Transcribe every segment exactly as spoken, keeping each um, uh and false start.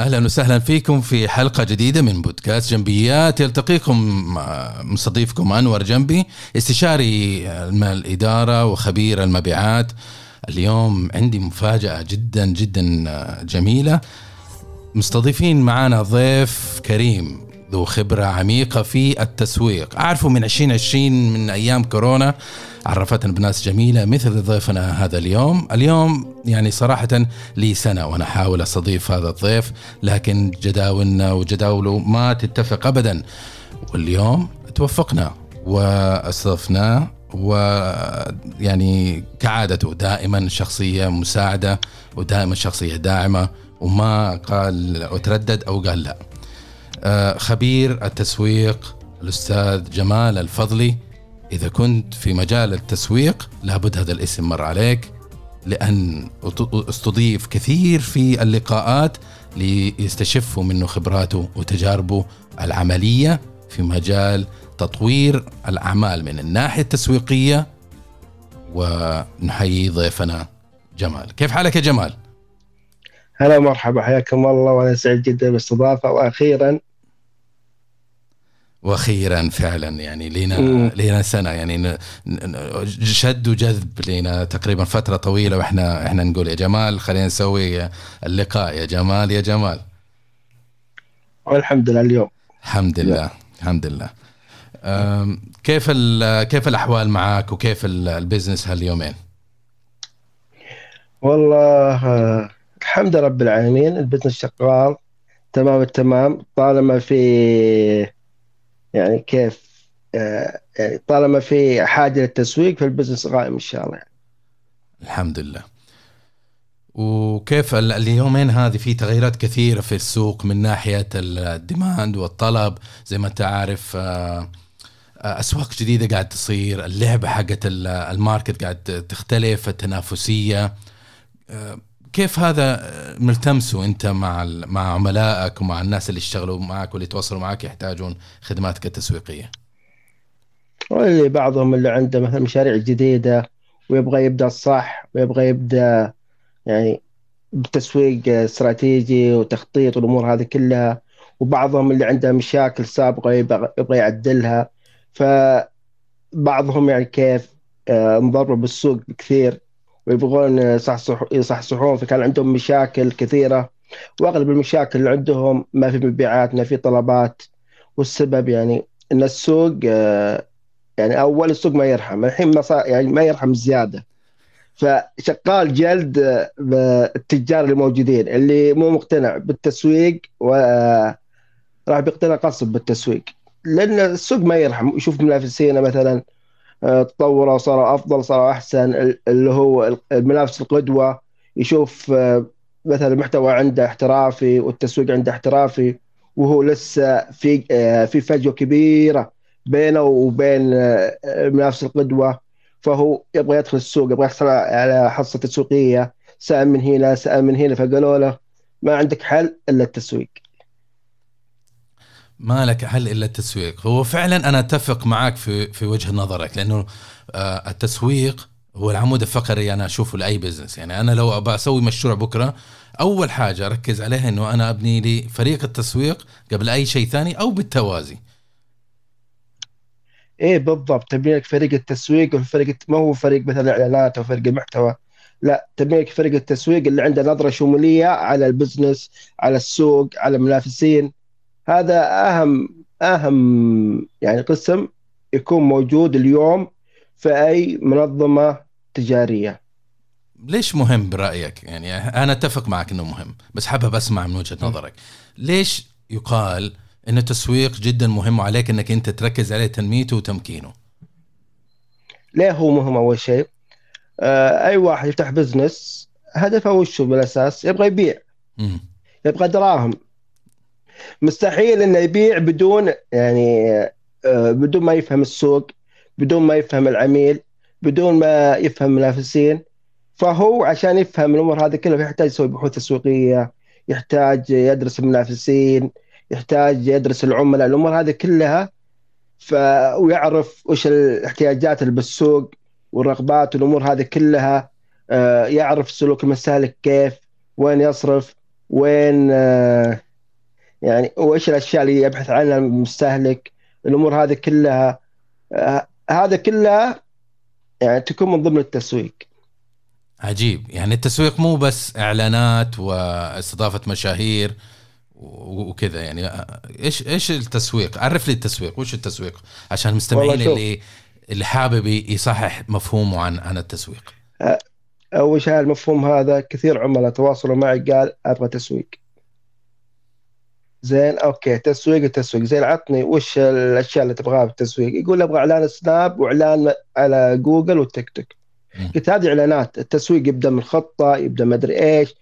أهلا وسهلا فيكم في حلقة جديدة من بودكاست جنبيات. يلتقيكم مستضيفكم أنور جنبي، استشاري الإدارة وخبير المبيعات. اليوم عندي مفاجأة جدا جدا جميلة. مستضيفين معنا ضيف كريم ذو خبرة عميقة في التسويق. أعرفه من عشرين عشرين، من أيام كورونا، عرفتنا بناس جميلة مثل ضيفنا هذا اليوم. اليوم يعني صراحة لي سنة وأنا حاول أستضيف هذا الضيف، لكن جداولنا وجداوله ما تتفق أبدا، واليوم توفقنا واستضفناه. ويعني كعادته دائما شخصية مساعدة ودائما شخصية داعمة، وما قال وتردد أو قال لا. خبير التسويق الأستاذ جمال الفضلي. إذا كنت في مجال التسويق لابد هذا الاسم مر عليك، لأن استضيف كثير في اللقاءات ليستشفوا منه خبراته وتجاربه العملية في مجال تطوير الأعمال من الناحية التسويقية. ونحيي ضيفنا جمال. كيف حالك يا جمال؟ هلا مرحبا، حياكم الله، وأنا سعيد جدا بالاستضافة. وأخيرا واخيرا فعلا يعني لينا لينا سنه، يعني شد وجذب لينا تقريبا فتره طويله، واحنا احنا نقول يا جمال خلينا نسوي اللقاء، يا جمال يا جمال. والحمد لله اليوم. الحمد لله الحمد لله. كيف كيف الاحوال معك وكيف البزنس هاليومين؟ والله الحمد لله رب العالمين، البزنس شغال تمام التمام، طالما في يعني كيف آه يعني طالما في حاجة للتسويق فالبزنس قائم إن شاء الله يعني. الحمد لله. وكيف اليومين هذه في تغييرات كثيرة في السوق من ناحية الديماند والطلب، زي ما انت عارف. أسواق جديدة قاعد تصير، اللعبة حقت الماركت قاعد تختلف، التنافسية. كيف هذا ملتمسه أنت مع مع عملائك ومع الناس اللي يشتغلوا معك واللي يتواصلوا معك يحتاجون خدماتك التسويقية؟ واللي بعضهم اللي عنده مثلا مشاريع جديدة ويبغى يبدأ الصح، ويبغى يبدأ يعني بتسويق استراتيجي وتخطيط والأمور هذه كلها، وبعضهم اللي عنده مشاكل سابقة يبغى يبغى يعدلها. فبعضهم يعني كيف آه، انضربوا بالسوق كثير ويبغون يصحصح يصحصحون، فكان عندهم مشاكل كثيرة، وأغلب المشاكل اللي عندهم ما في مبيعات ما في طلبات. والسبب يعني إن السوق آه، يعني أول السوق ما يرحم، الحين ما صار يعني ما يرحم زيادة. فشغال جلد آه، بالتجار الموجودين اللي مو مقتنع بالتسويق، وراح بيقتنع قصب بالتسويق، لأن السوق ما يرحم. يشوف منافسينه مثلا آه، تطوروا، صاروا أفضل، صاروا أحسن، اللي هو المنافس القدوة. يشوف آه، مثلا المحتوى عنده احترافي والتسويق عنده احترافي، وهو لسه في آه، في فجوة كبيرة بينه وبين آه، المنافس القدوة. فهو يبغى يدخل السوق، يبغى يحصل على حصة تسويقية، سأل من هنا سأل من هنا، فقالوا له ما عندك حل إلا التسويق. ما لك حل إلا التسويق. هو فعلا أنا أتفق معك في في وجه نظرك، لأنه آه التسويق هو العمود الفقري أنا أشوفه لأي بزنس. يعني أنا لو أبغى أسوي مشروع بكرة، أول حاجة أركز عليها إنه أنا أبني لي فريق التسويق قبل أي شيء ثاني، أو بالتوازي. ايه بالضبط، تبني لك فريق التسويق، وفريق ما هو فريق مثلا اعلانات او فريق المحتوى، لا، تبني لك فريق التسويق اللي عنده نظرة شمولية على البزنس، على السوق، على المنافسين. هذا اهم اهم يعني قسم يكون موجود اليوم في اي منظمة تجارية. ليش مهم برأيك؟ يعني أنا أتفق معك إنه مهم، بس حابب أسمع من وجهة نظرك. ليش يقال إن التسويق جدا مهم وعليك إنك أنت تركز عليه تنميته وتمكينه؟ ليه هو مهم؟ اول شيء آه، اي واحد يفتح بزنس هدفه وشه بالاساس؟ يبغى يبيع، مم. يبغى دراهم. مستحيل انه يبيع بدون يعني آه، بدون ما يفهم السوق، بدون ما يفهم العميل، بدون ما يفهم المنافسين. فهو عشان يفهم الامور هذه كلها يحتاج يسوي بحوث تسويقيه، يحتاج يدرس المنافسين، يحتاج يدرس العملاء، الامور هذه كلها. ف ويعرف وش الاحتياجات اللي بالسوق والرغبات والامور هذه كلها. آه، يعرف سلوك المستهلك كيف، وين يصرف، وين يعني وإيش الأشياء اللي يبحث عنها المستهلك. الأمور هذه كلها هذا كلها يعني تكون من ضمن التسويق. عجيب. يعني التسويق مو بس إعلانات واستضافة مشاهير وكذا. يعني إيش إيش التسويق؟ عرف لي التسويق، وش التسويق عشان المستمعين اللي اللي حابب يصحح مفهومه عن عن التسويق. أول شيء المفهوم هذا كثير عملاء تواصلوا معي قال أبغى تسويق. زين أوكي تسويق التسويق زين، عطني وش الأشياء اللي تبغاها بالتسويق. يقول أبغى إعلان سناب وإعلان على جوجل والتيك توك. قلت هذه إعلانات. التسويق يبدأ من خطة، يبدأ ما أدري إيش،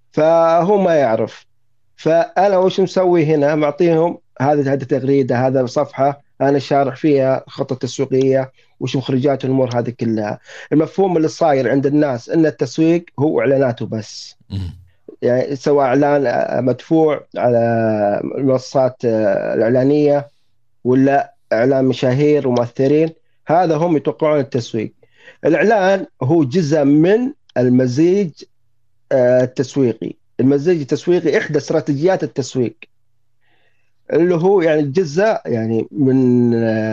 فهو ما يعرف. فأنا وش مسوي هنا؟ معطيهم هذه هذه تغريدة، هذا صفحة أنا شارح فيها خطة تسويقية وش مخرجات الأمور هذه كلها. المفهوم اللي صاير عند الناس أن التسويق هو إعلاناته بس. يعني سواء إعلان مدفوع على المنصات الإعلانية ولا إعلان مشاهير ومؤثرين، هذا هم يتوقعون التسويق. الإعلان هو جزء من المزيج التسويقي. المزيج التسويقي إحدى استراتيجيات التسويق، اللي هو يعني جزء يعني من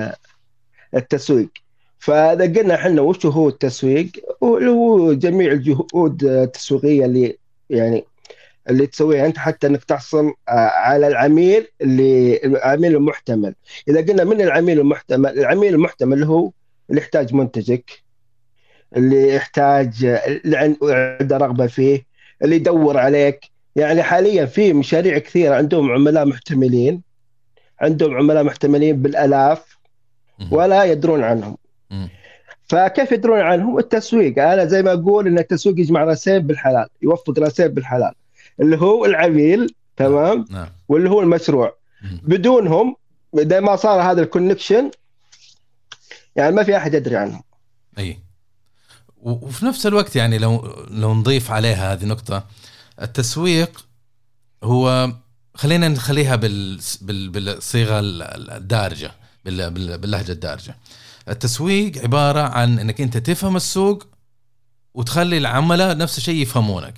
التسويق. فإذا قلنا إحنا وش هو التسويق، هو جميع الجهود التسويقية اللي يعني اللي تسويها أنت حتى أنك تحصل على العميل اللي العميل المحتمل. إذا قلنا من العميل المحتمل، العميل المحتمل اللي هو اللي يحتاج منتجك، اللي يحتاج اللي عنده رغبة فيه، اللي يدور عليك. يعني حاليا في مشاريع كثيرة عندهم عملاء محتملين، عندهم عملاء محتملين بالآلاف ولا يدرون عنهم. فكيف يدرون عنهم؟ التسويق. أنا زي ما أقول إن التسويق يجمع راسين بالحلال، يوفق راسين بالحلال، اللي هو العميل تمام نعم. واللي هو المشروع. بدونهم إذا ما صار هذا الكونكشن يعني ما في أحد يدري عنهم. أي. وفي نفس الوقت يعني لو لو نضيف عليها هذه نقطة، التسويق هو خلينا نخليها بال بالصيغة الدارجة، باللهجة الدارجة. التسويق عبارة عن انك انت تفهم السوق وتخلي العملاء نفس الشيء يفهمونك.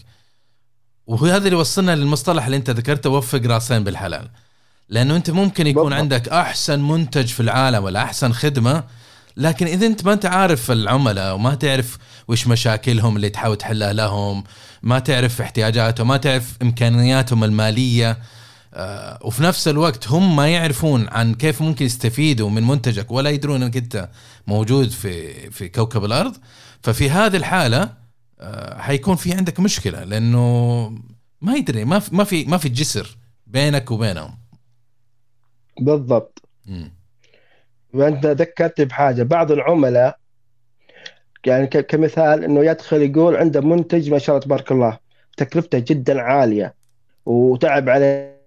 وهو هذا اللي وصلنا للمصطلح اللي انت ذكرته، وفق راسين بالحلال. لانه انت ممكن يكون بالضبط. عندك احسن منتج في العالم ولا احسن خدمة، لكن اذا انت ما انت عارف العملاء وما تعرف وش مشاكلهم اللي تحاول تحلها لهم، ما تعرف احتياجاتهم، ما تعرف امكانياتهم المالية، آه وفي نفس الوقت هم ما يعرفون عن كيف ممكن يستفيدوا من منتجك ولا يدرون انك انت موجود في في كوكب الارض، ففي هذه الحالة آه حيكون في عندك مشكلة، لانه ما يدري، ما في ما في ما في جسر بينك وبينهم. بالضبط. م. وانت ذكرت بحاجة، بعض العملاء يعني كمثال انه يدخل يقول عنده منتج ما شاء الله تبارك الله تكلفته جدا عالية وتعب عليه،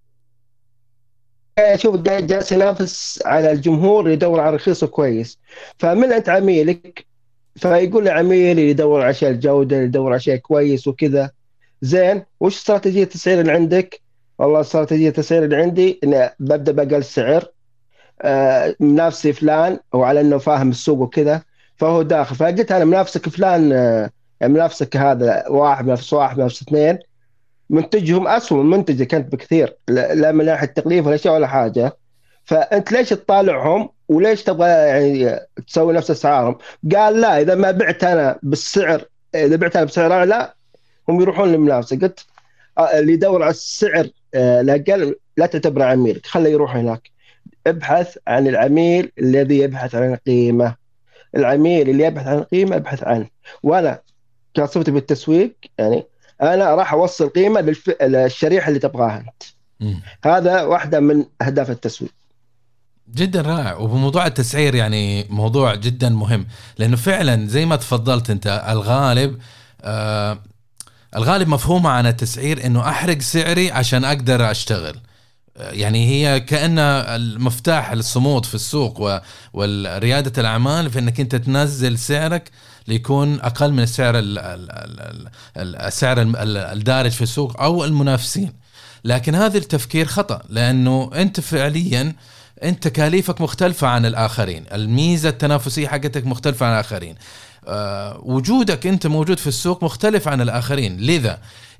شوف جالس ينافس على الجمهور يدور على رخيص وكويس. فمن انت عميلك؟ فيقول لعميلي يدور على شيء الجودة، يدور على شيء كويس وكذا. زين وش استراتيجية التسعير اللي عندك؟ والله استراتيجية التسعير اللي عندي إن ببدأ بأقل سعر، آه منافسي فلان وعلى إنه فاهم السوق وكذا فهو داخل. فقلت أنا منافسك فلان، آه يعني منافسك هذا واحد منافس واحد منافس اثنين منتجهم أسوأ من منتجك أنت بكثير، لا من ناحية التكليف ولا شيء ولا حاجة. فأنت ليش تطالعهم وليش تبغى يعني تسوي نفس أسعارهم؟ قال لا، إذا ما بعت أنا بالسعر، إذا بعت أنا بسعر أعلى هم يروحون للمنافسة. قلت اللي يدور على السعر الأقل لا تعتبره عميلك، خليه يروح هناك. ابحث عن العميل الذي يبحث عن القيمة. العميل اللي يبحث عن القيمة ابحث عنه. وأنا كصفتي بالتسويق يعني أنا راح أوصل قيمة للف... للشريحة اللي تبغاها أنت. م. هذا واحدة من أهداف التسويق. جدا رائع. وبموضوع التسعير يعني موضوع جدا مهم، لأنه فعلا زي ما تفضلت أنت الغالب آه الغالب مفهومه عن التسعير إنه أحرق سعري عشان أقدر أشتغل. يعني هي كأن المفتاح للصمود في السوق والريادة الأعمال في أنك أنت تنزل سعرك ليكون أقل من السعر السعر الدارج في السوق أو المنافسين. لكن هذا التفكير خطأ، لأنه أنت فعليا أنت تكاليفك مختلفة عن الآخرين، الميزة التنافسية حقتك مختلفة عن الآخرين، أه وجودك أنت موجود في السوق مختلف عن الآخرين. لذا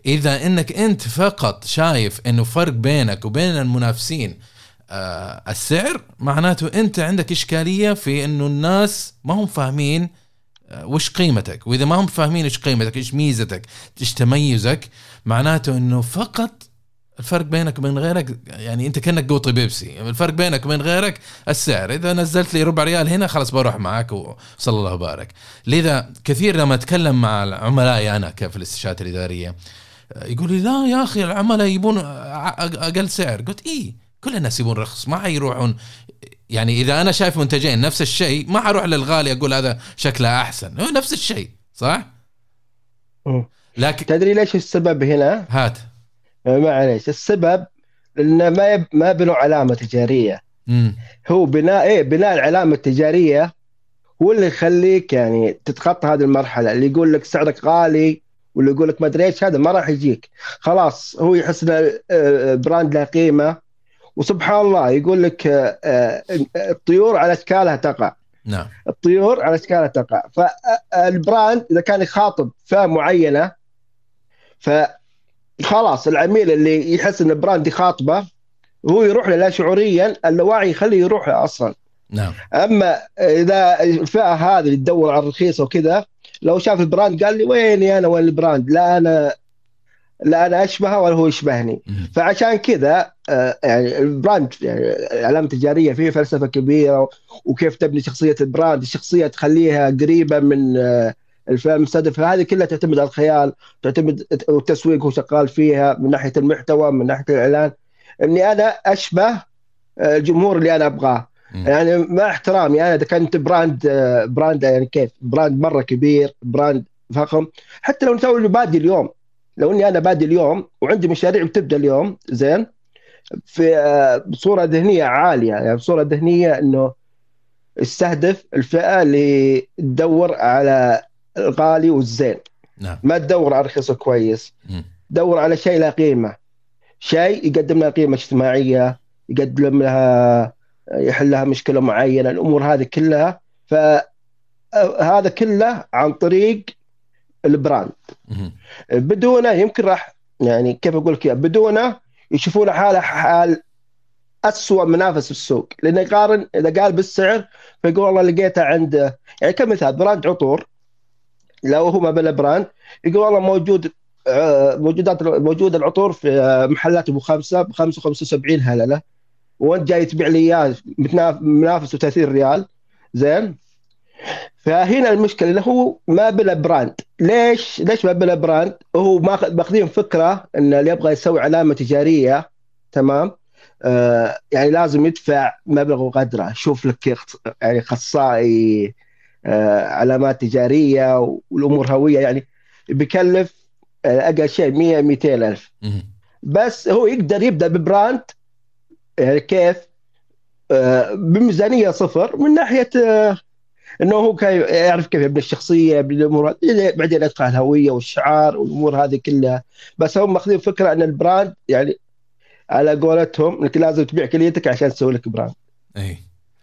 إذا إنك أنت فقط شايف إنه فرق بينك وبين المنافسين آه السعر، معناته أنت عندك إشكالية في إنه الناس ما هم فاهمين آه وش قيمتك. وإذا ما هم فاهمين إيش قيمتك، إيش ميزتك، إيش تميزك، معناته إنه فقط الفرق بينك وبين غيرك، يعني أنت كأنك قوطي بيبسي، الفرق بينك وبين غيرك السعر. إذا نزلت لي ربع ريال هنا خلاص بروح معك وصلى الله وبارك. لذا كثير لما أتكلم مع العملاء أنا كيف الاستشارات الإدارية يقول لي لا يا أخي العملاء يبون أقل سعر. قلت إيه، كل الناس يبون رخص، ما حيروحون. يعني إذا أنا شايف منتجين نفس الشيء ما حروح للغالي أقول هذا شكله أحسن، هو نفس الشيء صح؟ لكن تدري ليش السبب هنا؟ هات. معليش، السبب لأن ما يب... ما بنوا علامة تجارية. مم. هو بناء إيه بناء العلامة التجارية هو اللي يخليك يعني تتخطى هذه المرحلة. اللي يقول لك سعرك غالي واللي يقول لك ما ادري ايش، هذا ما راح يجيك. خلاص هو يحس ان براند له قيمة. وسبحان الله يقول لك الطيور على اشكالها تقع. نعم. الطيور على اشكالها تقع. فالبراند اذا كان يخاطب فئة معينة، فخلاص العميل اللي يحس ان البراند يخاطبه هو يروح له لا شعوريا، اللاوعي يخليه يروح له اصلا. نعم. اما اذا الفئة هذه اللي تدور على الرخيص وكذا، لو شاف البراند قال لي ويني انا وين البراند، لا انا لا انا اشبهه ولا هو يشبهني. فعشان كذا يعني البراند يعني علامه تجاريه فيه فلسفه كبيره، وكيف تبني شخصيه البراند، الشخصيه تخليها قريبه من الفئه المستهدفه. هذه كلها تعتمد على الخيال، تعتمد والتسويق هو شغال فيها من ناحيه المحتوى، من ناحيه الاعلان، اني انا اشبه الجمهور اللي انا ابغاه. يعني مع احترامي انا اذا كنت براند براند يعني كيف براند مره كبير، براند فخم، حتى لو نسوي بادي اليوم، لو اني انا بادي اليوم وعندي مشاريع بتبدا اليوم زين في بصوره ذهنيه عاليه، يعني بصوره ذهنيه انه استهدف الفئه اللي تدور على الغالي والزين. نعم. ما تدور على رخيص كويس، دور على شيء له قيمه، شيء يقدم لها قيمه اجتماعيه، يقدم لها يحل لها مشكله معينه، الامور هذه كلها. فهذا كله عن طريق البراند. بدونه يمكن راح يعني كيف اقول لك، بدونه يشوفون حاله حال أسوأ منافس في السوق، لانه يقارن اذا قال بالسعر فيقول والله لقيته عند يعني كمثال براند عطور، لو هو ما بلا براند يقول والله موجود موجودات موجود العطور في محلات ابو خمسه بخمسه وخمسه وسبعين هلله، وانت جاي تبيع لي اياه منافس ثلاثين ريال زين. فهنا المشكله اللي هو ما بلا براند. ليش ليش ما بلا براند؟ هو ماخذين فكره ان اللي يبغى يسوي علامه تجاريه تمام آه يعني لازم يدفع مبلغ وقدره. شوف لك يعني اخصائي آه علامات تجاريه والامور هويه، يعني بيكلف آه اقل شيء مية مئتين الف. بس هو يقدر يبدا ببراند يعني كيف آه بميزانيه صفر، من ناحيه آه انه هو يعرف كيف يبني الشخصيه، يبني الامور، بعدين يدخل الهويه والشعار والامور هذه كلها. بس هم ماخذين فكره ان البراند يعني على قولتهم انك لازم تبيع كليتك عشان تسوي لك براند. اي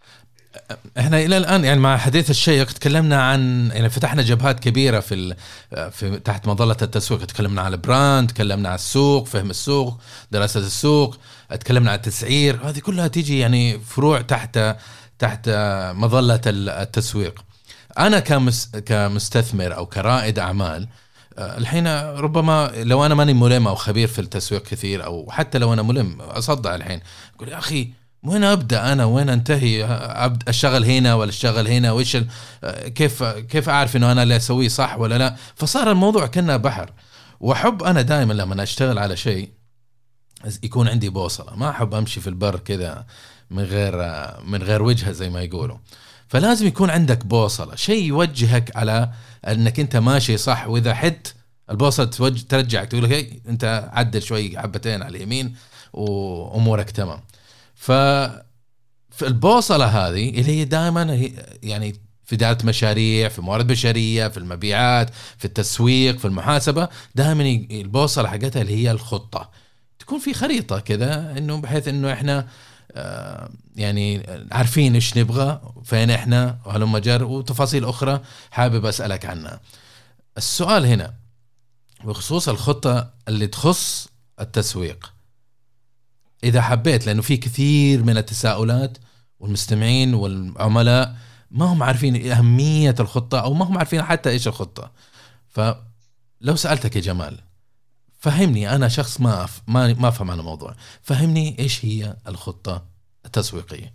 احنا الى الان يعني مع حديث الشيق تكلمنا عن يعني فتحنا جبهات كبيره في, في تحت مظله التسويق. تكلمنا عن البراند، تكلمنا عن السوق، فهم السوق، دراسه السوق، تكلمنا عن التسعير. هذه كلها تيجي يعني فروع تحت تحت مظله التسويق. انا كمس كمستثمر او كرائد اعمال الحين ربما لو انا ماني ملم او خبير في التسويق كثير، او حتى لو انا ملم اصدع الحين اقول يا اخي وين ابدا انا، وين انتهي، ابدا اشتغل هنا ولا اشتغل هنا، وإيش كيف كيف اعرف انه انا اللي اسويه صح ولا لا. فصار الموضوع كأنه بحر. واحب انا دائما لما اشتغل على شيء يكون عندي بوصله، ما احب امشي في البر كذا من غير من غير وجهه زي ما يقولوا. فلازم يكون عندك بوصله، شيء يوجهك على انك انت ماشي صح. واذا حت البوصله توجه ترجعك تقول لك انت عدل شوي حبتين على اليمين وامورك تمام. ف في البوصله هذه اللي هي دائما يعني في إدارة مشاريع، في موارد بشريه، في المبيعات، في التسويق، في المحاسبه، دائما البوصله حقتها اللي هي الخطه. تكون في خريطه كذا انه بحيث انه احنا آه يعني عارفين ايش نبغى، فين احنا وهلم جر، وتفاصيل اخرى حابب اسالك عنها. السؤال هنا بخصوص الخطة اللي تخص التسويق، إذا حبيت، لأنه في كثير من التساؤلات والمستمعين والعملاء ما هم عارفين أهمية الخطة أو ما هم عارفين حتى إيش الخطة. فلو سألتك يا جمال، فهمني، أنا شخص ما أف... ما ما أفهم عن الموضوع، فهمني إيش هي الخطة التسويقية.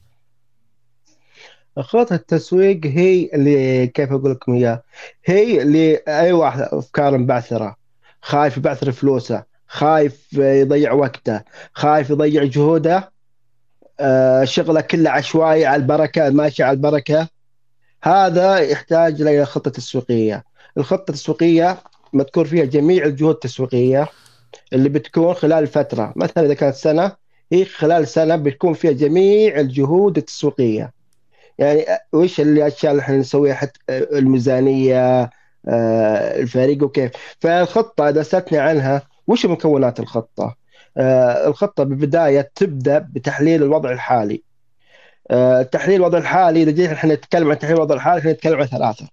خطة التسويق هي اللي كيف أقول لكم إياه، هي اللي أي واحد أفكار مبعثرة، خايف يبعثر فلوسه، خايف يضيع وقته، خايف يضيع جهوده، آه، شغله كله عشوائي على البركة، ماشي على البركة، هذا يحتاج إلى خطة تسويقية. الخطة التسويقية مذكور فيها جميع الجهود التسويقية اللي بتكون خلال فترة، مثلا إذا كانت سنة، هي خلال سنة بتكون فيها جميع الجهود التسويقية. يعني وش الاشياء اللي احنا نسويها، حتى الميزانيه، آه، الفريق وكيف. فالخطه اذا سالتني عنها وش مكونات الخطه، آه، الخطه بالبدايه تبدا بتحليل الوضع الحالي. آه، تحليل الوضع الحالي، اذا جينا احنا نتكلم عن تحليل الوضع الحالي، احنا نتكلم عن ثلاثه.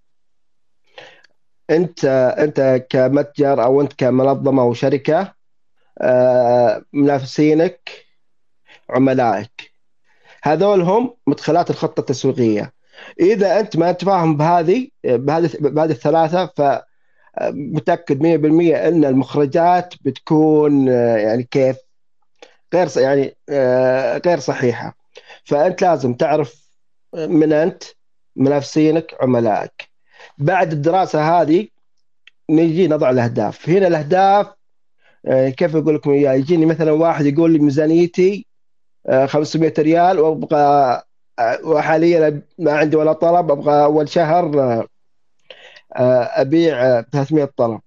انت انت كمتجر او انت كمنظمه او شركه، آه، منافسينك، عملائك، هذول هم مدخلات الخطه التسويقيه. اذا انت ما تفاهم بهذه بهذه بهذه الثلاثه، فمتاكد مية بالمية ان المخرجات بتكون آه، يعني كيف غير ص- يعني آه، غير صحيحه. فانت لازم تعرف من انت، منافسينك، عملائك. بعد الدراسه هذه نجي نضع الاهداف. هنا الاهداف آه، كيف اقول لكم اياها، يجيني مثلا واحد يقول لي ميزانيتي آه، خمسمائة ريال وابغى، آه، وحاليا ما عندي ولا طلب، ابغى اول شهر آه، آه، ابيع آه، ثلاثمائة طلب.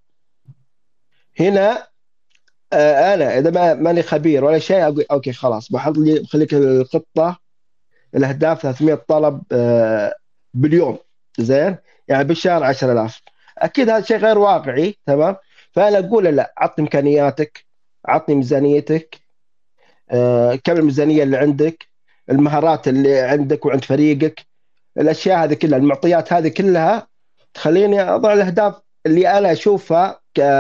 هنا آه، انا اذا ما ماني خبير ولا شيء، اقول اوكي خلاص بحط لي، بخليك الخطه الاهداف ثلاثمائة طلب آه، باليوم، زين، يعني بالشهر عشرة آلاف. اكيد هذا شيء غير واقعي، تمام. فانا اقول له لا، عطني امكانياتك، عطني ميزانيتك، آه، كم الميزانيه اللي عندك، المهارات اللي عندك وعند فريقك، الاشياء هذه كلها، المعطيات هذه كلها تخليني اضع الاهداف اللي انا اشوفها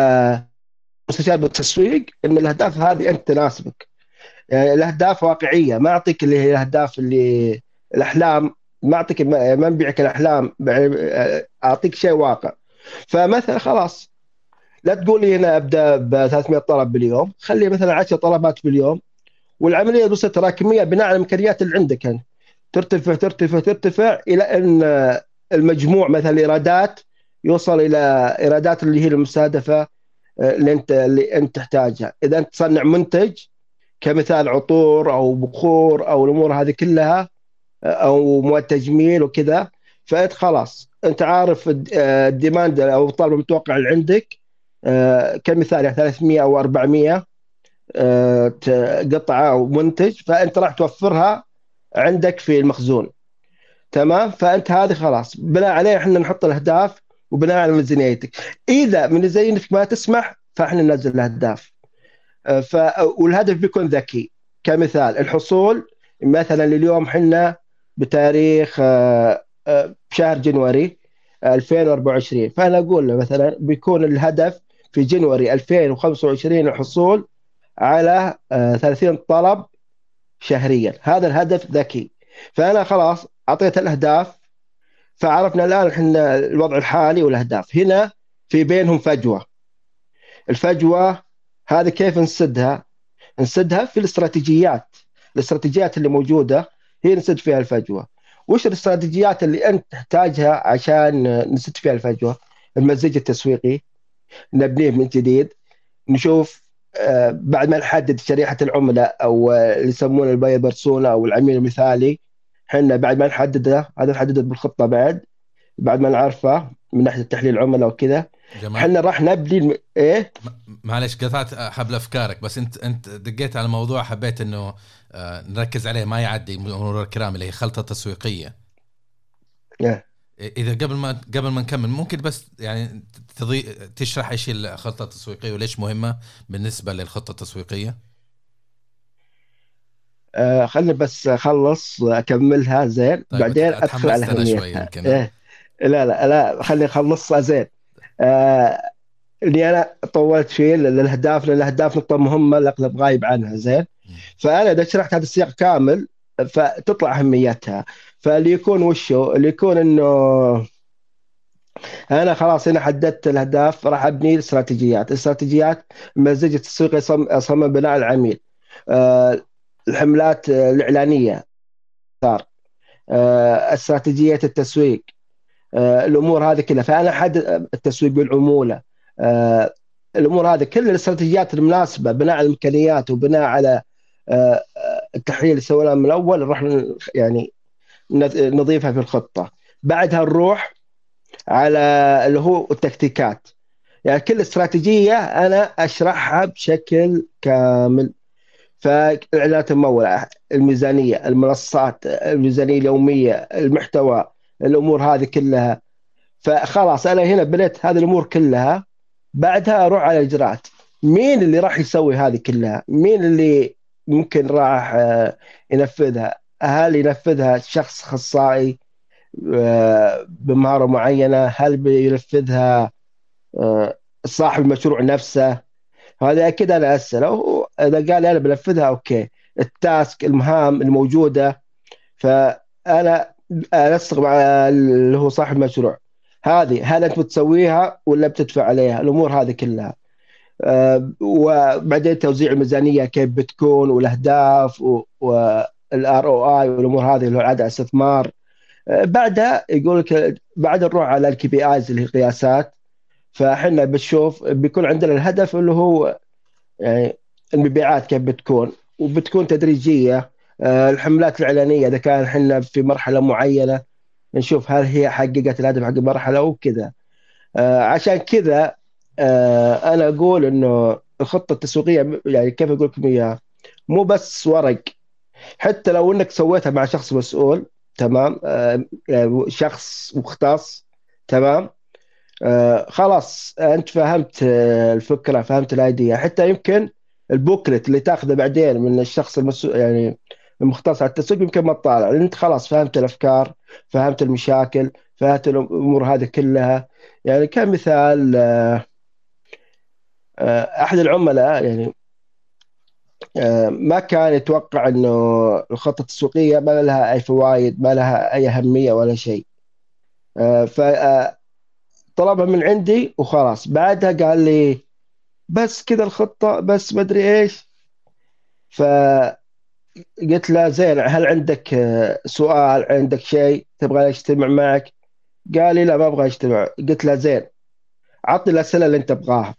كمستشار بالتسويق، ان الاهداف هذه انت تناسبك. يعني الاهداف واقعيه، ما اعطيك اللي هي الاهداف اللي الاحلام، ما اعطيك، ما ما نبيعك الاحلام، يعني اعطيك شيء واقع. فمثلا خلاص، لا تقول لي هنا ابدا ب ثلاثمائة طلب باليوم، خلي مثلا عشر طلبات باليوم، والعمليه بس تراكميه بناء على الامكانيات اللي عندك يعني. ترتفع ترتفع ترتفع الى ان المجموع مثلا الايرادات يوصل الى ايرادات اللي هي المستهدفه، آه، اللي انت اللي انت تحتاجها. اذا انت تصنع منتج كمثال عطور او بخور او الامور هذه كلها، آه، او مواد تجميل وكذا، فانت خلاص انت عارف الد- آه، الديماند او الطلب المتوقع اللي عندك، آه، كمثال يعني ثلاثمائة او أربعمائة آه، ت- قطعه او منتج، فانت راح توفرها عندك في المخزون، تمام. فانت هذه خلاص بناء عليه احنا نحط الاهداف، وبناء على ميزانيتك. اذا ميزانيتك ما تسمح فاحنا ننزل الاهداف. آه، ف والهدف بيكون ذكي. كمثال الحصول، مثلا اليوم احنا بتاريخ آه، آه، شهر جنوري ألفين وأربعة وعشرين، فانا اقول له مثلا بيكون الهدف في جنوري ألفين وخمسة وعشرين الحصول على آه، ثلاثين طلب شهريا. هذا الهدف ذكي. فانا خلاص اعطيت الاهداف، فعرفنا الان احنا الوضع الحالي والاهداف. هنا في بينهم فجوه. الفجوه هذه كيف نسدها؟ نسدها في الاستراتيجيات. الاستراتيجيات اللي موجوده هي نسد فيها الفجوه. وش الاستراتيجيات اللي انت تحتاجها عشان نسد فيها الفجوه؟ المزيج التسويقي نبنيه من جديد. نشوف آه، بعد ما نحدد شريحه العملاء، او آه، اللي يسمونه الباير بيرسونا او العميل المثالي، احنا بعد ما نحدده، هذا نحدده بالخطه. بعد بعد ما نعرفه من ناحيه تحليل العملاء وكذا، جمال، احنا راح نبني الم... ايه. م- معلش قطعت حبل افكارك، بس انت انت دقيت على موضوع حبيت انه آه، نركز عليه ما يعدي مرور الكرام، اللي هي خلطة تسويقية. إيه. اذا قبل ما قبل ما نكمل، ممكن بس يعني تضي... تشرح ايش هي الخطة التسويقية وليش مهمة بالنسبة للخطة التسويقية؟ آه خلني بس اخلص اكملها زين، طيب، أت- بعدين ادخل على اتحمست انا شوي اهميتها. يمكن، ها؟ ايه، لا لا لا، خلني اخلصها زين. آه اني انا طولت فيه للاهداف، لان الاهداف نقطه مهمه الاغلب غايب عنها. زين. فانا اذا شرحت هذا السياق كامل فتطلع اهميتها. فاللي يكون وشه اللي يكون انه انا خلاص هنا حددت الاهداف، راح ابني الاستراتيجيات. الاستراتيجيات مزجه تسويق، يصمم أصمم بناء العميل، أه الحملات الاعلانيه، صار أه استراتيجيه التسويق، أه الامور هذه كلها. فانا احدد التسويق بالعموله، أه الامور هذه كل الاستراتيجيات المناسبه بناء على الامكانيات وبناء على أه التحليل اللي سويناه من الاول، راح يعني نضيفها في الخطه. بعدها نروح على اللي هو التكتيكات. يعني كل استراتيجية أنا أشرحها بشكل كامل. فالإعلانات الممولة، الميزانية، المنصات، الميزانية اليومية، المحتوى، الأمور هذه كلها. فخلاص أنا هنا بنيت هذه الأمور كلها. بعدها أروح على الإجراءات. مين اللي راح يسوي هذه كلها؟ مين اللي ممكن راح آه، ينفذها؟ هل ينفذها شخص أخصائي آه، بمهارة معينة؟ هل بينفذها آه، صاحب المشروع نفسه؟ هذا اكيد انا اساله، اذا قال انا بنفذها اوكي. التاسك، المهام الموجوده، فانا انسق مع اللي هو صاحب المشروع. هذه هل انت بتسويها ولا بتدفع عليها؟ الامور هذه كلها. أه وبعدين توزيع الميزانيه كيف بتكون، والاهداف والار او اي والامور هذه اللي هو عدد استثمار. أه بعدها يقول لك بعد نروح على الكي بي ايز اللي هي قياسات. فاحنا بنشوف بيكون عندنا الهدف اللي هو يعني المبيعات كيف بتكون، وبتكون تدريجية. آه، الحملات الإعلانية إذا كان احنا في مرحلة معينة نشوف هل هي حققت الهدف حق المرحلة أو كذا. آه، عشان كذا آه، أنا أقول إنه الخطة التسويقية يعني كيف أقول لكم إياها، مو بس ورق. حتى لو إنك سويتها مع شخص مسؤول، تمام، آه، يعني شخص مختص، تمام، آه خلاص انت فهمت آه الفكره، فهمت الايديا. حتى يمكن البوكلت اللي تاخذه بعدين من الشخص المسؤول يعني المختص على التسويق يمكن ما تطالع، لان انت خلاص فهمت الافكار، فهمت المشاكل، فهمت الامور هذه كلها. يعني كمثال آه آه احد العملاء يعني آه ما كان يتوقع انه الخطه التسويقيه ما لها اي فوائد، ما لها اي اهميه ولا شيء. آه فطلبها من عندي وخلاص. بعدها قال لي بس كذا الخطة، بس مدري ايش. فقلت له زين، هل عندك آه، سؤال، عندك شيء تبغى اجتمع معك؟ قال لي لا ما ابغى اجتمع. قلت له زين، عطني الاسئله اللي انت تبغاها.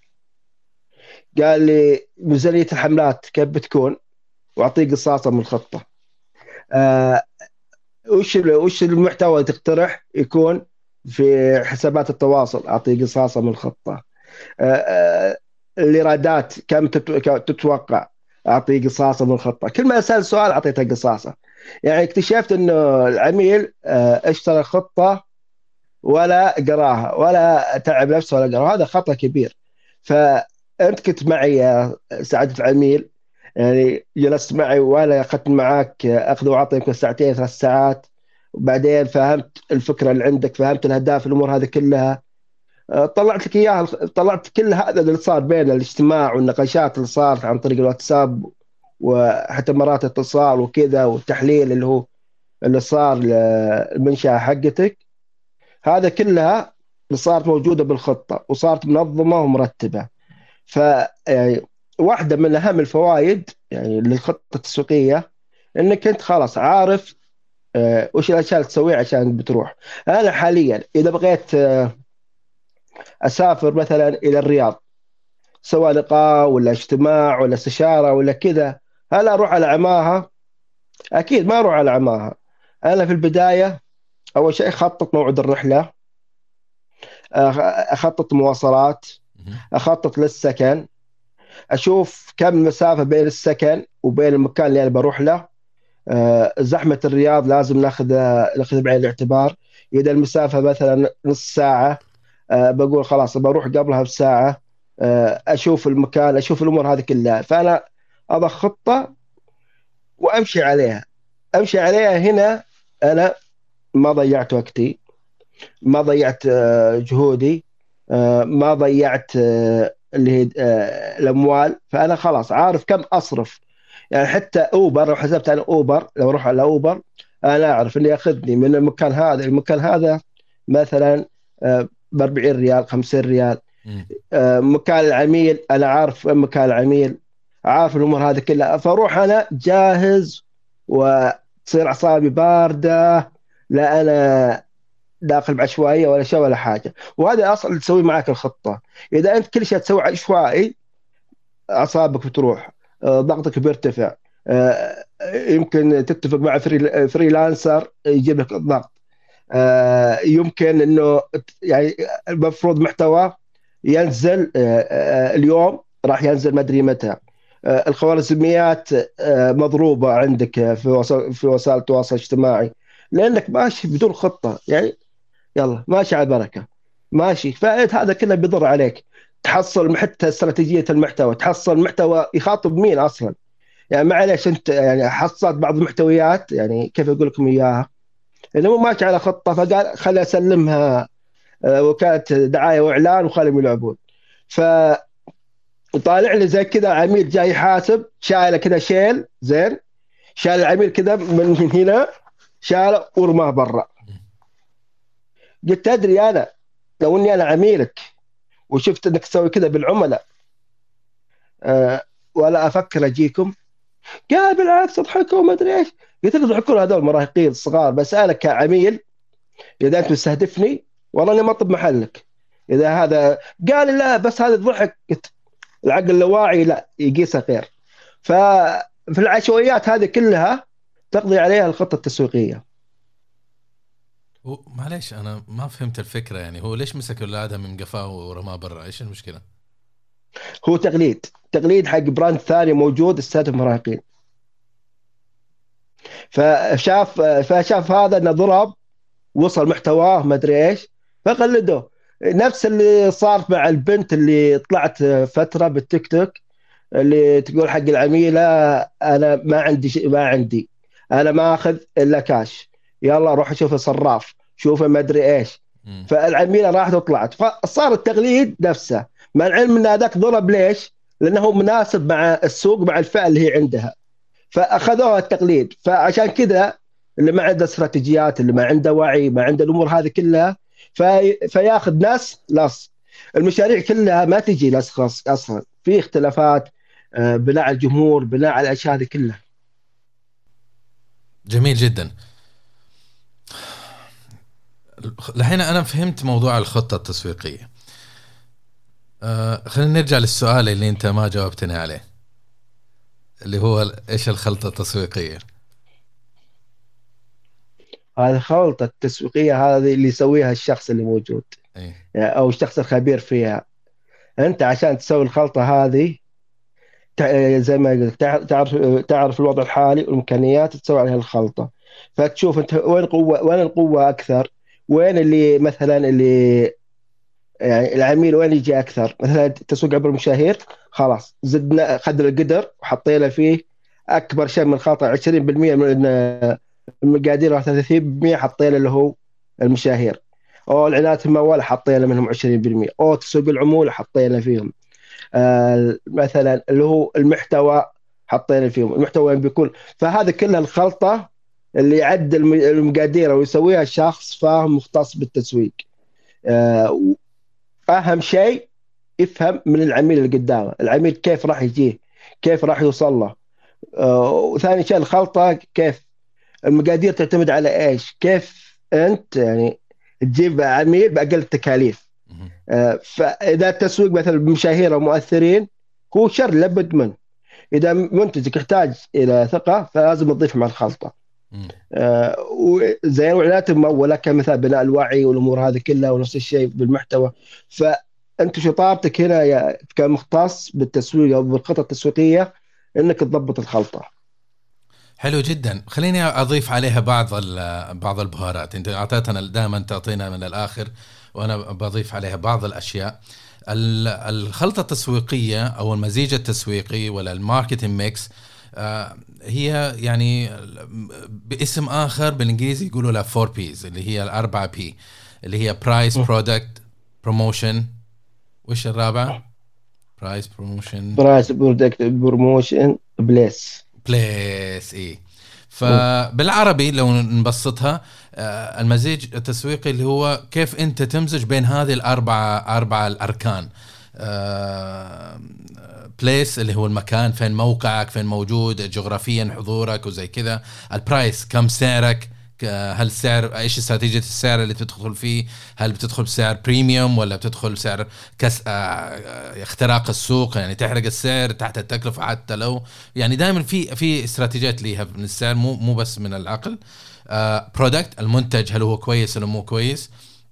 قال لي ميزانيه الحملات كيف بتكون، واعطيه قصاصه من الخطه. آه وش وش المحتوى اللي تقترح يكون في حسابات التواصل، اعطيه قصاصه من الخطه. آه، آه، الايرادات كم تت- تتوقع، اعطيه قصاصه من الخطه. كل ما اسال سؤال اعطيته قصاصه. يعني اكتشفت انه العميل آه، اشترى خطه ولا قراها ولا تعب نفسه ولا قراها. هذا خطا كبير. فانت كنت معي يا سعاده العميل، يعني جلست معي وانا اخذت معاك اخذ وعطي يمكن ساعتين ثلاث ساعات، وبعدين فهمت الفكره اللي عندك، فهمت الاهداف، الامور هذه كلها. طلعت لك اياها. طلعت كل هذا اللي صار بين الاجتماع والنقاشات اللي صارت عن طريق الواتساب، وحتى مرات اتصال وكذا، والتحليل اللي هو اللي صار للمنشأة حقتك. هذا كلها صارت موجودة بالخطة، وصارت منظمة ومرتبة. ف يعني واحدة من أهم الفوائد يعني للخطة التسويقية إنك أنت خلاص عارف آه، وش الأشياء اللي تسويها عشان بتروح. أنا حاليا إذا بغيت آه، أسافر مثلا إلى الرياض، سواء لقاء ولا اجتماع ولا استشارة ولا كذا، هل أروح على عماها؟ أكيد ما أروح على عماها. أنا في البداية أول شيء أخطط موعد الرحلة، أخ- أخطط مواصلات، أخطط للسكن، أشوف كم المسافة بين السكن وبين المكان اللي أنا بروح له. آه، زحمة الرياض لازم ناخذ ناخذ بعين الاعتبار. إذا المسافة مثلا نص ساعة، آه، بقول خلاص بروح قبلها بساعة. آه، أشوف المكان، أشوف الأمور هذه كلها. فأنا أضع خطة وامشي عليها. امشي عليها هنا انا ما ضيعت وقتي، ما ضيعت آه، جهودي. ما ضيعت اللي هي الأموال، فأنا خلاص عارف كم أصرف. يعني حتى أوبر لو حسبت أنا أوبر، لو أروح على أوبر أنا أعرف إني يأخذني من المكان هذا المكان هذا مثلا ب أربعين ريال خمسين ريال. مكان العميل أنا عارف وين مكان العميل، عارف الأمور هذه كلها، فأروح أنا جاهز وتصير أعصابي باردة، لا أنا داخل بعشوائية ولا شيء ولا حاجة. وهذا أصلا اللي تسوي معك الخطة. إذا أنت كل شيء تسوي عشوائي أعصابك بتروح، ضغطك بيرتفع، يمكن تتفق مع فريلانسر يجيب لك الضغط، يمكن إنه يعني المفروض محتوى ينزل اليوم راح ينزل ما أدري متى، الخوارزميات مضروبة عندك في وسائل في وسائل التواصل الاجتماعي لأنك ماشي بدون خطة، يعني يلا ماشي على بركة ماشي، فهذا كله بيضر عليك. تحصل حتى استراتيجية المحتوى، تحصل محتوى يخاطب مين أصلا، يعني معلش أنت يعني حصلت بعض المحتويات يعني كيف أقول لكم إياها إنه مو ماشي على خطة، فقال خلي أسلمها وكالة دعاية وإعلان وخليهم يلعبون. فطالع لي زي كذا عميل جاي يحاسب شايله كذا شيل زين، شال العميل كذا من هنا شاله ورماه برا. قلت أدري أنا لو إني أنا عميلك وشفت إنك تسوي كذا بالعملاء أه ولا أفكر أجيكم. قال بالعكس اضحكوا ما أدري إيش. قلت له اضحكوا هذول المراهقين الصغار، بس أنا كعميل إذا أنت تستهدفني والله أنا ما أطب محلك إذا هذا. قال لا بس هذا الضحك. العقل اللاواعي لا يقيسها غير. ففي العشوائيات هذه كلها تقضي عليها الخطة التسويقية. معليش أنا ما فهمت الفكرة، يعني هو ليش مسك الآدم من قفاه ورماه برا؟ إيش المشكلة؟ هو تقليد تقليد حق براند ثاني موجود استهدف مراهقين، فشاف فشاف هذا انه ضرب وصل محتواه ما ادري ايش فقلده. نفس اللي صار مع البنت اللي طلعت فترة بالتيك توك اللي تقول حق العميلة انا ما عندي شيء، ما عندي انا ما اخذ الا كاش، يلا روح شوف الصراف شوف ما ادري ايش. فالعميلة راحت وطلعت، فصار التقليد نفسه مع العلم ان هذاك ضرب. ليش؟ لانه مناسب مع السوق مع الفئة اللي هي عندها، فاخذوها التقليد. فعشان كذا اللي ما عنده استراتيجيات، اللي ما عنده وعي، ما عنده الامور هذه كلها في... فياخذ ناس لاص. المشاريع كلها ما تجي لاص اصلا، في اختلافات بناء على الجمهور، بناء على الاشياء هذه كلها. جميل جدا. الحين انا فهمت موضوع الخطة التسويقية. آه خلينا نرجع للسؤال اللي انت ما جاوبتني عليه، اللي هو ايش الخلطة التسويقية؟ هذه الخلطة التسويقية هذه اللي يسويها الشخص اللي موجود أيه. او الشخص الخبير فيها. انت عشان تسوي الخلطة هذه زي ما قلت تعرف تعرف الوضع الحالي والامكانيات تسوي عليها الخلطة، فتشوف انت وين قوة، وين القوة اكثر، وين اللي مثلا اللي يعني العميل وين يجي اكثر. مثلا تسويق عبر المشاهير خلاص زدنا خدنا القدر وحطينا فيه اكبر شيء من الخلطة عشرين بالمئة من المقادير ثلاثين بالمئة حطينا اللي هو المشاهير، او الاعلانات الممولة حطينا منهم عشرين بالمئة، او تسويق العمولة حطينا فيهم آه مثلا اللي هو المحتوى حطينا فيهم المحتوى وين بيكون. فهذا كلها الخلطة اللي يعدل المقادير ويسويها الشخص فاهم مختص بالتسويق. آه أهم شيء يفهم من العميل اللي قدامه، العميل كيف راح يجيه، كيف راح يوصل له. آه وثاني شيء الخلطة كيف المقادير تعتمد على إيش، كيف أنت يعني تجيب عميل بأقل التكاليف. آه فإذا التسويق مثلا بمشاهير ومؤثرين هو شر لابد منه. إذا منتجك يحتاج إلى ثقة فلازم تضيف مع الخلطة. آه وزي الإعلانات الممولة كمثال بناء الوعي والأمور هذه كلها، ونفس الشيء بالمحتوى. فأنت شطارتك هنا كمختص بالتسويق أو بالخطة التسويقية إنك تضبط الخلطة. حلو جدا. خليني أضيف عليها بعض بعض البهارات. أنت أعطيتنا دائما تعطينا من الآخر وأنا بضيف عليها بعض الأشياء. الخلطة التسويقية أو المزيج التسويقي ولا الماركتينج ميكس هي يعني باسم آخر بالإنجليزي يقولوا لها فور بيز اللي هي الأربعة بي اللي هي برايس برودكت بروموشن وش الرابعة؟ برايس بروموشن برايس برودكت بروموشن بليس بليس اي. فبالعربي لو نبسطها المزيج التسويقي اللي هو كيف انت تمزج بين هذه الاربعه اربعه الاركان. بليس اللي هو المكان، فين موقعك، فين موجود جغرافيا حضورك وزي كذا. البرايس كم سعرك، هل السعر ايش استراتيجيه السعر اللي تدخل فيه، هل بتدخل بسعر بريميوم ولا بتدخل بسعر كس اه اختراق السوق يعني تحرق السعر تحت التكلفه حتى لو يعني دائما في في استراتيجيات ليها من السعر مو مو بس من العقل. برودكت اه المنتج هل هو كويس ولا مو كويس،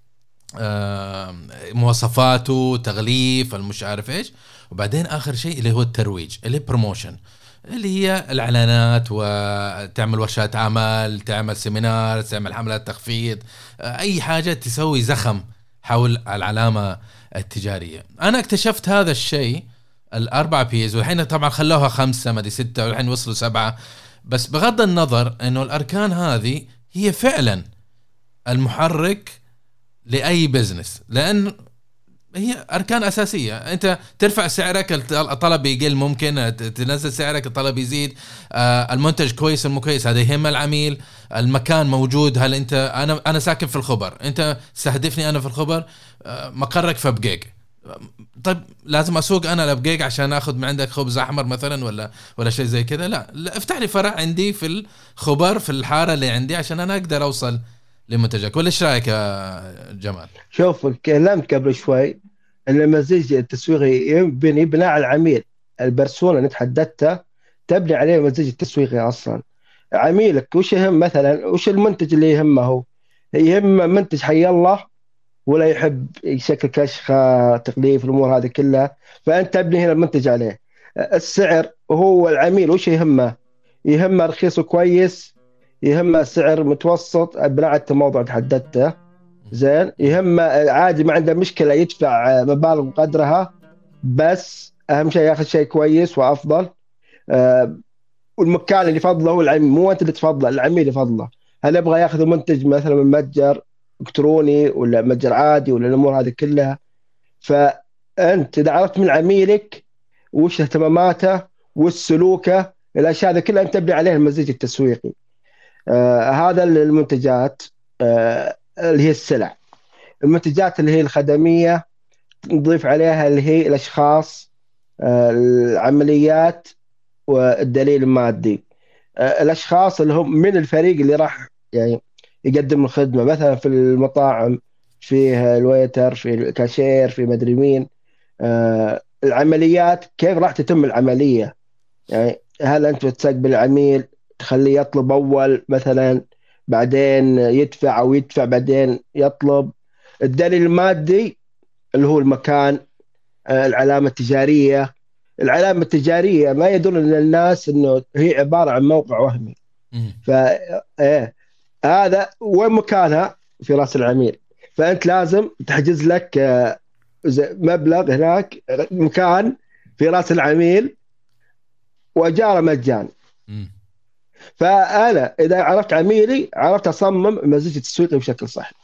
اه مواصفاته، تغليف، المش عارف ايش. وبعدين اخر شيء اللي هو الترويج اللي بروموشن اللي هي الإعلانات، وتعمل ورشات عمل، تعمل سيمينار، تعمل حملات تخفيض، أي حاجة تسوي زخم حول العلامة التجارية. أنا اكتشفت هذا الشيء الأربعة بيز، والحين طبعا خلوها خمسة ما دي ستة، والحين وصلوا سبعة. بس بغض النظر إنه الأركان هذه هي فعلا المحرك لأي بزنس، لأن هي أركان أساسية. أنت ترفع سعرك الطلب يقل، ممكن تنزل سعرك الطلب يزيد. آه المنتج كويس المو كويس هذا يهم العميل. المكان موجود، هل أنت أنا أنا ساكن في الخبر، أنت استهدفني أنا في الخبر، آه مقرك في بقيق، طيب لازم أسوق أنا لبقيق عشان أخذ من عندك خبز أحمر مثلا ولا ولا شيء زي كذا؟ لا, لا افتح لي فرع عندي في الخبر في الحارة اللي عندي عشان أنا أقدر أوصل لمنتجك. ولا إيش رأيك يا جمال؟ شوف كلامك قبل شوي ان المزيج التسويقي يبني بناء على العميل، البرسونا اللي تحددتها تبني عليه المزيج التسويقي. اصلا عميلك وش يهم؟ مثلا وش المنتج اللي يهمه؟ هو يهم منتج حي الله ولا يحب شكل كشخه تغليف الامور هذه كلها؟ فانت تبني هنا المنتج عليه. السعر هو العميل وش يهمه؟ يهمه رخيص وكويس، يهمه سعر متوسط بناء على الموضوع تحددته زين، يهم عادي ما عنده مشكلة يدفع مبالغ قدرها، بس أهم شيء ياخذ شيء كويس وأفضل. أه والمكان اللي يفضله هو العميل، مو أنت اللي تفضله، العميل يفضله. هل يبغى ياخذ منتج مثلا من متجر إلكتروني ولا متجر عادي ولا الأمور هذه كلها؟ فأنت إذا عرفت من عميلك وش اهتماماته وش سلوكه، الأشياء هذه كلها أنت تبني عليها المزيج التسويقي. أه هذا المنتجات أه اللي هي السلع. المنتجات اللي هي الخدمية نضيف عليها اللي هي الأشخاص، العمليات، والدليل المادي. الأشخاص اللي هم من الفريق اللي راح يعني يقدم الخدمة، مثلا في المطاعم فيه الويتر، في الكاشير، في مدري مين. العمليات كيف راح تتم العملية؟ يعني هل أنت تستقبل العميل تخليه يطلب أول مثلا بعدين يدفع، أو يدفع بعدين يطلب؟ الدليل المادي اللي هو المكان، العلامة التجارية. العلامة التجارية ما يدل للناس أنه هي عبارة عن موقع وهمي. فهذا إيه وين مكانها؟ في رأس العميل. فأنت لازم تحجز لك مبلغ هناك مكان في رأس العميل وأجارة مجان. فأنا إذا عرفت عميلي عرفت أصمم مزيج التسويقي بشكل صحيح.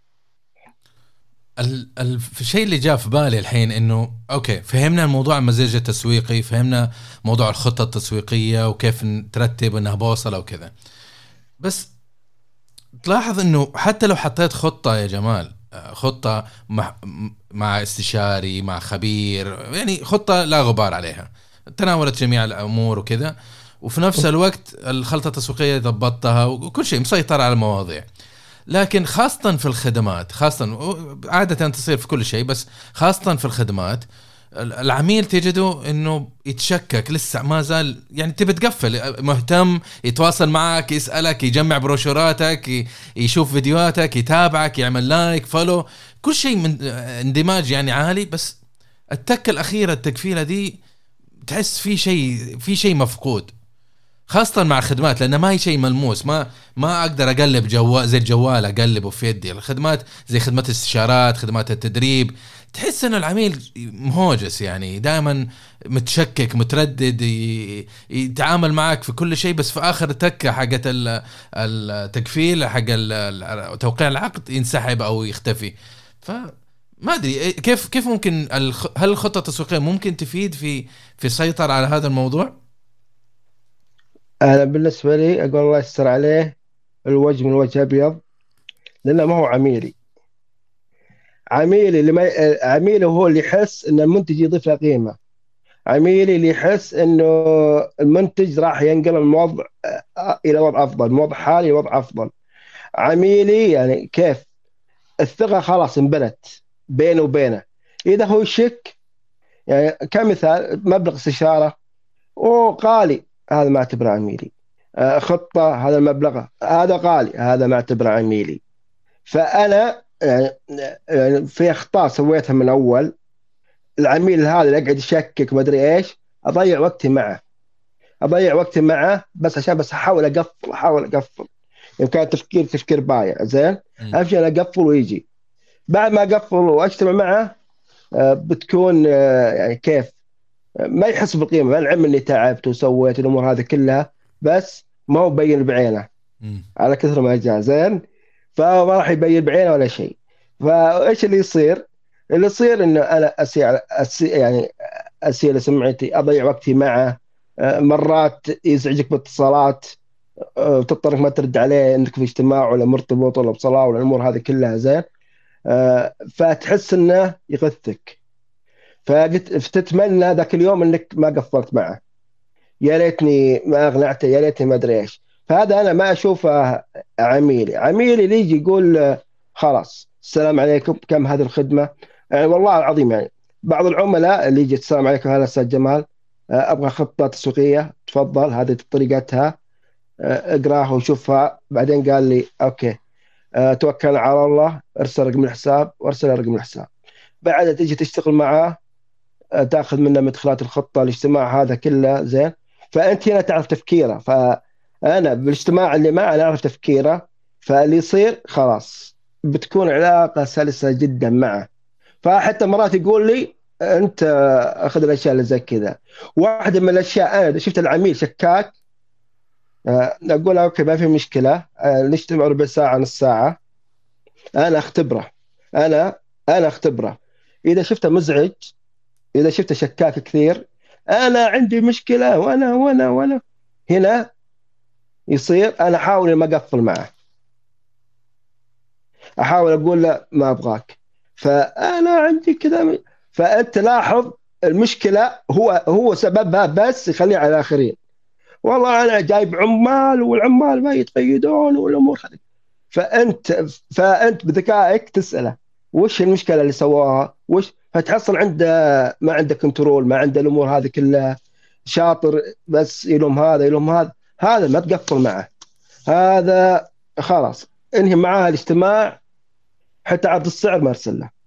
الشيء اللي جاء في بالي الحين انه اوكي فهمنا الموضوع المزيج التسويقي، فهمنا موضوع الخطة التسويقية وكيف نترتب انها بوصلة وكذا، بس تلاحظ انه حتى لو حطيت خطة يا جمال، خطة مع, مع استشاري مع خبير، يعني خطة لا غبار عليها تناولت جميع الامور وكذا، وفي نفس الوقت الخلطة التسويقية ضبطتها وكل شيء مسيطر على المواضيع. لكن خاصة في الخدمات، خاصة عادة تصير في كل شيء بس خاصة في الخدمات، العميل تجده انه يتشكك لسه ما زال، يعني تبي تقفل، مهتم يتواصل معك، يسألك، يجمع بروشوراتك، يشوف فيديوهاتك، يتابعك، يعمل لايك فولو، كل شيء من اندماج يعني عالي. بس التكة الأخيرة التكفيلة دي تحس في شيء في شيء مفقود، خاصة مع الخدمات، لأنه ما هي شيء ملموس. ما ما أقدر أقلب جوال زي الجوال أقلبه في يدي. الخدمات زي خدمات الاستشارات، خدمات التدريب، تحس إنه العميل مهوجس، يعني دائما متشكك متردد، يتعامل معك في كل شيء، بس في آخر تكة حقت التكفيل حق توقيع العقد ينسحب أو يختفي. ف ما ادري كيف كيف ممكن الخ... هل الخطه التسويقيه ممكن تفيد في في سيطره على هذا الموضوع؟ انا بالنسبه لي اقول الله يستر عليه، الوجه من وجه ابيض، لانه ما هو عميلي. عميلي اللي ما عميلي هو اللي يحس ان المنتج يضيف له قيمه. عميلي اللي يحس انه المنتج راح ينقل الموضوع الى وضع افضل، موضوع حالي وضع افضل. عميلي يعني كيف الثقه خلاص انبنت بينه وبينه. اذا هو شك، يعني كمثال مبلغ استشاره وغالي، هذا ما اعتبره عميلي. آه، خطه هذا المبلغ هذا غالي، هذا ما اعتبره عميلي. فانا يعني يعني في اخطاء سويتها من اول. العميل هذا اللي يقعد يشكك ما ادري ايش، اضيع وقتي معه، اضيع وقتي معه بس عشان بس احاول اقفل احاول اقفل. يعني كان تفكير تفكير بايع زين. مم. امشي انا اقفل ويجي. بعد ما اقفل واجتمع معه، آه، بتكون آه، يعني كيف آه، ما يحس بالقيمه، مع العلم اني تعبت وسويت الامور هذه كلها، بس ما هو مبين بعينه مم. على كثر ما جاء زين. فما راح يبين بعينه ولا شيء. فايش اللي يصير؟ اللي يصير انه انا اسيء أسي يعني اسيء لسمعتي، اضيع وقتي معه. آه، مرات يزعجك باتصالات، آه، تضطر انك ما ترد عليه، انك في اجتماع ولا مرتبط ولا بصلاه ولا الامور هذه كلها زين. آه، فتحس انه يغثك. فقلت فتتمنى ذاك اليوم انك ما قفلت معه، يا ليتني ما اقنعته، يا ليتني ما ادري ايش. فهذا انا ما اشوفه عميلي. عميلي اللي يجي يقول آه، خلاص السلام عليكم، كم هذه الخدمه. يعني والله العظيم يعني بعض العملاء اللي يجي السلام عليكم هلا استاذ جمال، آه، ابغى خطه تسويقيه، تفضل هذه طريقتها، آه، اقراها وشوفها. بعدين قال لي اوكي، آه، توكل على الله، ارسل رقم الحساب وارسل رقم الحساب. بعدها تجي تشتغل معاه، آه، تاخذ منه مدخلات الخطه، الاجتماع هذا كله زين. فانت هنا تعرف تفكيره، فانا بالاجتماع اللي معه انا اعرف تفكيره. فاللي يصير خلاص بتكون علاقه سلسه جدا معه. فحتى مرات يقول لي انت اخذ الاشياء اللي زي كذا. واحده من الاشياء انا اذا شفت العميل شكاك، آه، اقول اوكي ما في مشكله، آه، نجتمع ربع ساعه نص ساعه، انا اختبره. انا انا اختبره. اذا شفته مزعج، اذا شفته شكاك كثير، انا عندي مشكله وانا وانا وانا هنا يصير انا احاول ما اقفل معه، احاول اقول لا ما ابغاك، فانا عندي كذا. فانت لاحظ المشكله هو هو سببها، بس يخليها على الاخرين. والله انا جايب عمال والعمال ما يتقيدون والامور هذه. فانت فانت بذكائك تساله وش المشكله اللي سواها، وش، فتحصل عنده ما عنده كنترول، ما عنده الامور هذه كلها، شاطر بس يلوم هذا يلوم هذا. هذا ما تقفل معه، هذا خلاص انهي معاه الاجتماع، حتى عرض السعر ما ارسل له.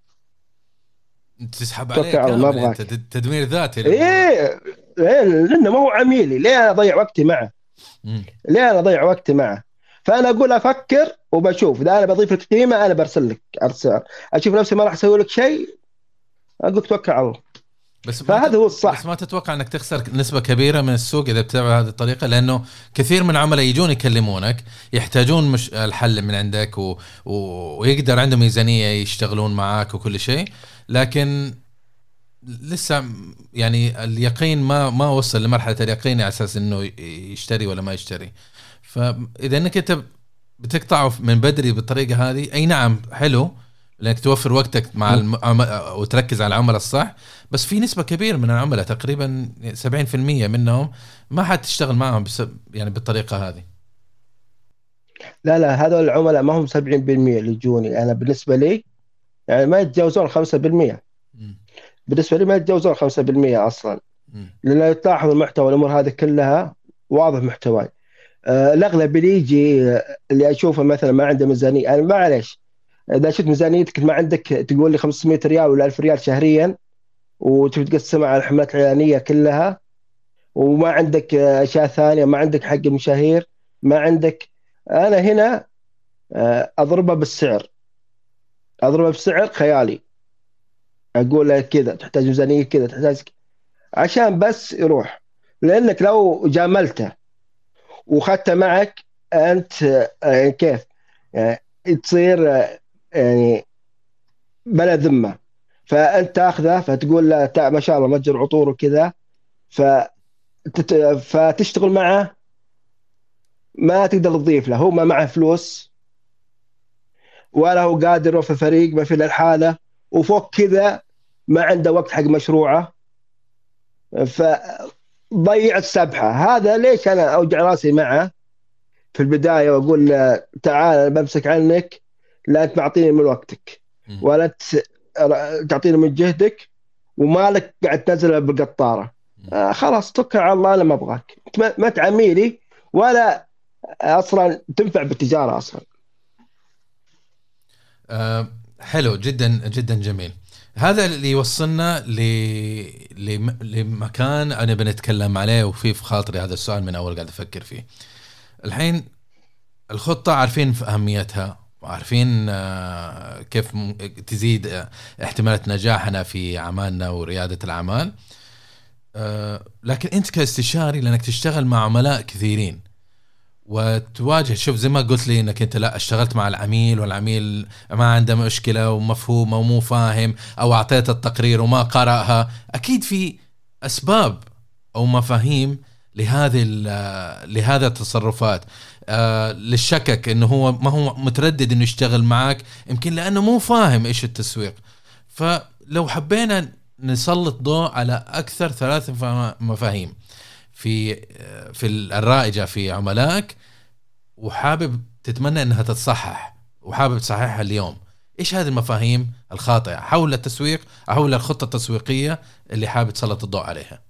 تسحب عليه توكل على الله، ما كامل انت، ابغاك. تدمير ذاتي للموضوع. ايه، إيه، لانه ما هو عميلي، ليه انا اضيع وقتي معه؟ مم. ليه انا اضيع وقتي معه؟ فانا اقول افكر وبشوف، اذا انا بضيف لك قيمه انا برسل لك عرض سعر. اشوف نفسي ما راح اسوي لك شيء، اقول لك توكل على الله. بس ما فهذا تت... هو بس الصح. ما تتوقع انك تخسر نسبة كبيرة من السوق اذا بتتابع هذه الطريقة؟ لانه كثير من العملاء يجون يكلمونك يحتاجون مش الحل من عندك و... و... ويقدر عندهم ميزانية يشتغلون معاك وكل شيء، لكن لسه يعني اليقين ما ما وصل لمرحلة اليقين على اساس انه يشتري ولا ما يشتري. فاذا انك انت بتقطعه من بدري بالطريقة هذه، اي نعم حلو لانك توفر وقتك مع الم... وتركز على العملاء الصح، بس في نسبة كبيرة من العملاء تقريبا سبعين في المية منهم ما حتشتغل معهم بس يعني بالطريقة هذه. لا لا، هذول العملاء ما هم سبعين بالمئة اللي يجوني انا، بالنسبه لي يعني ما يتجاوزون خمسة بالمئة. مم. بالنسبه لي ما يتجاوزون خمسة بالمئة اصلا. مم. لان تلاحظ المحتوى الامور هذه كلها واضح محتواي. آه، الاغلب اللي يجي آه، اللي اشوفه مثلا ما عنده ميزانيه، انا معلش اذا شفت ميزانيتك ما عندك تقول لي خمسمئة ريال ولا ألف ريال شهريا، وتبي تقسمها على الحملات الاعلانيه كلها، وما عندك آه، اشياء ثانيه، ما عندك حق المشاهير، ما عندك. انا هنا آه، اضربها بالسعر، اضربها بسعر خيالي، اقول له كذا تحتاج ميزانيه كذا تحتاج، عشان بس يروح. لانك لو جاملته وخدته معك انت، آه، كيف يعني تصير آه، يعني بلا ذمه. فانت تاخذه فتقول له تع- ما شاء الله متجر عطور وكذا، فتت... فتشتغل معه، ما تقدر تضيف له، هو ما معه فلوس ولا هو قادر في فريق ما في الا الحاله، وفوق كذا ما عنده وقت حق مشروعه، فضيع السبحه. هذا ليش انا اوجع راسي معه في البدايه واقول له تعال أنا بمسك عنك، لا انت معطيني من وقتك مم. ولا انت تعطيني من جهدك، ومالك قاعد تنزل بالقطاره. مم. آه خلاص توكل على الله، انا ما ابغاك، أنت ما ما تعميلي ولا اصلا تنفع بالتجاره اصلا. آه حلو جدا جدا جميل. هذا اللي يوصلنا ل... لم... لمكان انا بنتكلم عليه، وفي في خاطري هذا السؤال من اول قاعد افكر فيه. الحين الخطة عارفين في أهميتها، وعارفين آه، كيف م- تزيد آه، احتمالات نجاحنا في أعمالنا وريادة الأعمال. آه، لكن أنت كاستشاري، لأنك تشتغل مع عملاء كثيرين وتواجه، شوف زي ما قلت لي أنك أنت لا اشتغلت مع العميل والعميل ما عنده مشكلة ومفهوم أو مو فاهم، أو أعطيت التقرير وما قرأها، أكيد في أسباب أو مفاهيم لهذه ال- لهذا التصرفات. آه للشكك انه هو ما هو متردد انه يشتغل معك، يمكن لانه مو فاهم ايش التسويق. فلو حبينا نسلط ضوء على اكثر ثلاث فا- مفاهيم في آه، في الرائجة في عملائك، وحابب تتمنى انها تتصحح وحابب تصححها اليوم، ايش هذه المفاهيم الخاطئة حول التسويق، حول الخطة التسويقية اللي حابب تسلط الضوء عليها؟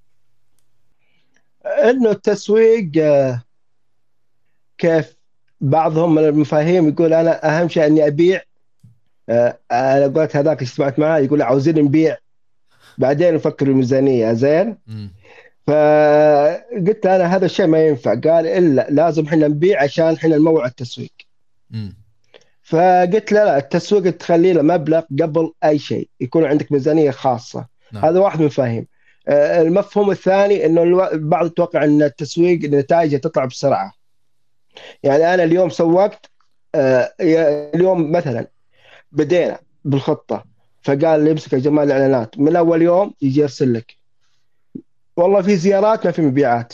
انه التسويق آه، كيف بعضهم من المفاهيم يقول انا اهم شيء اني ابيع. آه، انا قلت هذاك اللي سمعت معاه يقول عاوزين نبيع بعدين نفكر الميزانيه زين. مم. فقلت انا هذا الشيء ما ينفع، قال الا لازم احنا نبيع عشان احنا نموع التسويق. مم. فقلت لا لا، التسويق تخلي له مبلغ قبل اي شيء، يكون عندك ميزانيه خاصه. نعم. هذا واحد من المفاهيم. آه، المفهوم الثاني انه الو- البعض يتوقع ان التسويق نتائجه تطلع بسرعه. يعني انا اليوم سوقت، آه، يا- اليوم مثلا بدينا بالخطه، فقال لي امسك يا جماعه الاعلانات من اول يوم يجي يرسل لك والله في زيارات ما في مبيعات.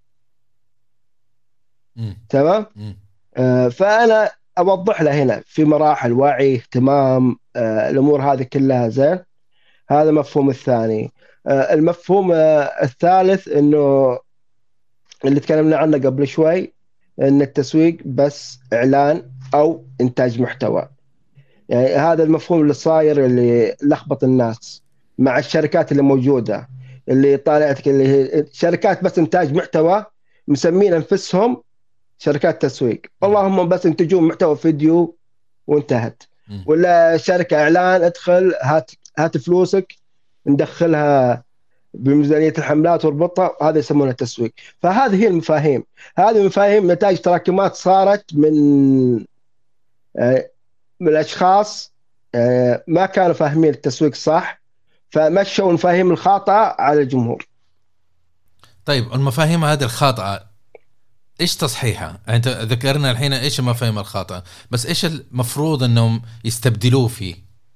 مم. تمام. مم. آه، فانا اوضح له هنا في مراحل وعي اهتمام، آه، الامور هذه كلها زين. هذا المفهوم الثاني. آه، المفهوم آه، الثالث انه اللي تكلمنا عنه قبل شوي، ان التسويق بس اعلان او انتاج محتوى. يعني هذا المفهوم اللي صاير اللي لخبط الناس مع الشركات اللي موجودة، اللي طالعتك اللي هي شركات بس إنتاج محتوى، مسمين أنفسهم شركات تسويق، مم. اللهم بس ينتجون محتوى فيديو وانتهت. مم. ولا شركة إعلان ادخل هات هات فلوسك ندخلها بميزانية الحملات واربطها، هذا يسمونه التسويق. فهذه هي المفاهيم. هذه المفاهيم نتاج تراكمات صارت من آه، من الاشخاص آه، ما كانوا فاهمين التسويق صح، فمشوا المفاهيم الخاطئه على الجمهور. طيب المفاهيم هذه الخاطئة ايش تصحيحها؟ يعني انت ذكرنا الحين ايش المفاهيم الخاطئة، بس ايش المفروض انهم يستبدلوه فيه؟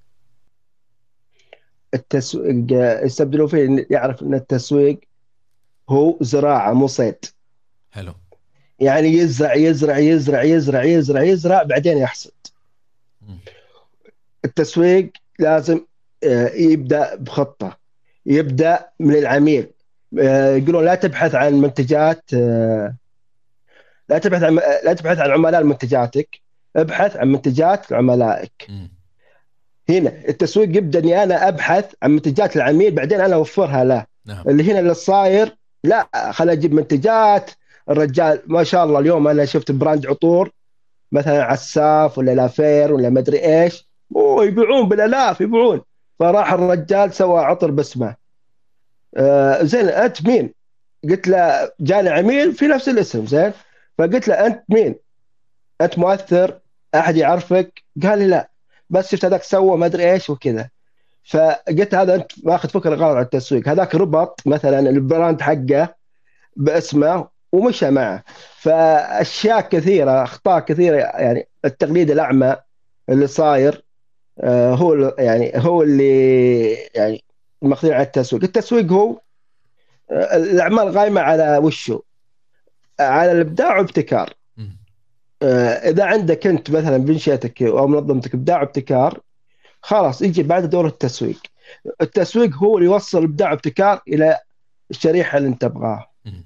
التسويق آه، يستبدلوا فيه، يعرف ان التسويق هو زراعه مو صيد. حلو. يعني يزرع يزرع يزرع يزرع يزرع يزرع بعدين يحصد. مم. التسويق لازم آه، يبدا بخطه، يبدا من العميل. آه، يقولون لا تبحث عن منتجات، آه، لا تبحث عن لا تبحث عن عملاء منتجاتك، ابحث عن منتجات عملائك. مم. هنا التسويق يبدا اني انا ابحث عن منتجات العميل بعدين انا اوفرها له. نعم. اللي هنا اللي صاير لا، خليني اجيب منتجات. الرجال ما شاء الله اليوم انا شفت براند عطور مثلا عساف ولا لافير ولا مدري ايش، ويبيعون بالالاف يبيعون. فراح الرجال سوى عطر باسمه. آه زين انت مين؟ قلت له جاني عميل في نفس الاسم زين. فقلت له انت مين؟ انت مؤثر؟ احد يعرفك؟ قال لي لا، بس شفت هذاك سوى ما ادري ايش وكذا. فقلت هذا انت ماخذ فكره غلط عن التسويق. هذاك ربط مثلا البراند حقه باسمه ومشى معه. فاشياء كثيره، اخطاء كثيره، يعني التقليد الاعمى اللي صاير آه، هو ال- يعني هو اللي يعني مقدور على التسويق. التسويق هو آه، الأعمال قائمة على وشه، على الإبداع وابتكار. مم. آه، إذا عندك أنت مثلا بنشأتك أو منظمتك إبداع وابتكار، خلاص يجي بعد دور التسويق. التسويق هو اللي يوصل الإبداع وابتكار إلى الشريحة اللي أنت تبغاها. مم.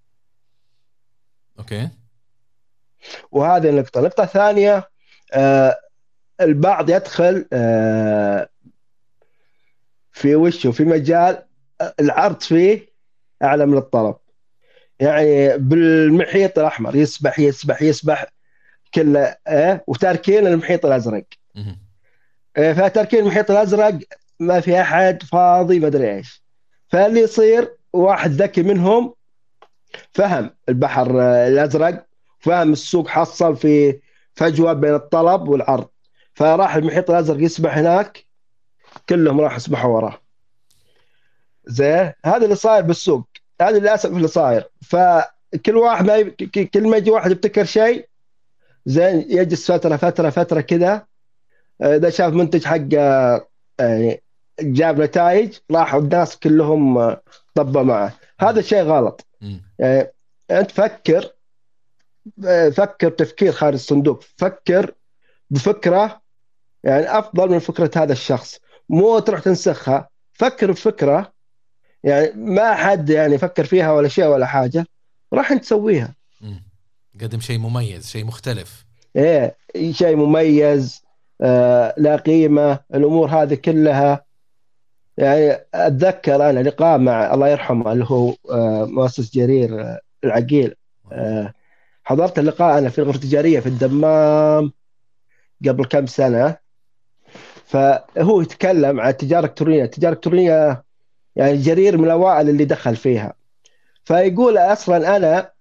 اوكي. وهذه النقطة. النقطة الثانية، آه، البعض يدخل آه، في وشه في مجال العرض فيه أعلى من الطلب. يعني بالمحيط الأحمر يسبح يسبح يسبح كله، آه، وتاركين المحيط الأزرق. مم. آه، فتاركين المحيط الأزرق ما في أحد فاضي، ما أدري إيش. فاللي يصير واحد ذكي منهم فهم البحر آه، الأزرق، فهم السوق، حصل في فجوة بين الطلب والعرض، فراح المحيط الأزرق يسبح هناك، كلهم راح يسبحوا وراه. زين، هذا اللي صاير بالسوق، هذا للاسف اللي صاير. فكل واحد ما يب... ك- كل ما يجي واحد يبتكر شيء زين، يجلس فتره فتره فتره كذا، آه، اذا شاف منتج حقه يعني جاب نتائج، راح الناس كلهم آه، طبوا معه. هذا شيء غلط. مم. يعني انت فكر، آه، فكر تفكير خارج الصندوق، فكر بفكره يعني افضل من فكره هذا الشخص، مو تروح تنسخها. فكر بفكره يعني ما حد يعني فكر فيها ولا شيء ولا حاجة، راح نسويها. مم. قدم شيء مميز، شيء مختلف. ايه، شيء مميز، آه لا قيمة، الأمور هذه كلها. يعني أتذكر أنا لقاء مع الله يرحمه اللي هو آه مؤسس جرير آه العقيل. آه حضرت اللقاء أنا في الغرفة التجارية في الدمام قبل كم سنة. فهو يتكلم عن التجارة الإلكترونية. التجارة الإلكترونية يعني جرير من الأوائل اللي دخل فيها. فيقول أصلا أنا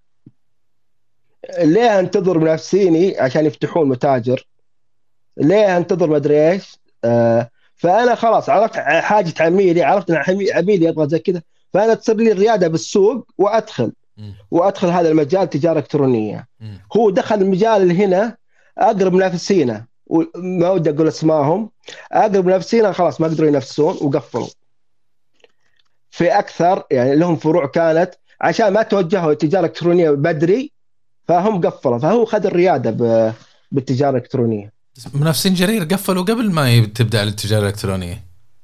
ليه انتظر منافسيني عشان يفتحون متاجر؟ ليه انتظر ما ادري ايش؟ آه فانا خلاص عرفت حاجه عميلي، عرفت ان عمي- عميلي يبغى زي كذا، فانا تصير لي الرياده بالسوق وادخل مم. وادخل هذا المجال تجاره الكترونيه. مم. هو دخل المجال اللي هنا اقرب منافسينه، وما ودي اقول اسمائهم، اقرب منافسينه خلاص ما قدروا ينافسون وقفلوا. في اكثر يعني لهم فروع كانت عشان ما توجهوا التجاره الالكترونيه بدري، فهم قفلوا، فهو خذ الرياده ب- بالتجاره الالكترونيه. منافسين جرير قفلوا قبل ما يب- تبدأ التجارة الإلكترونية.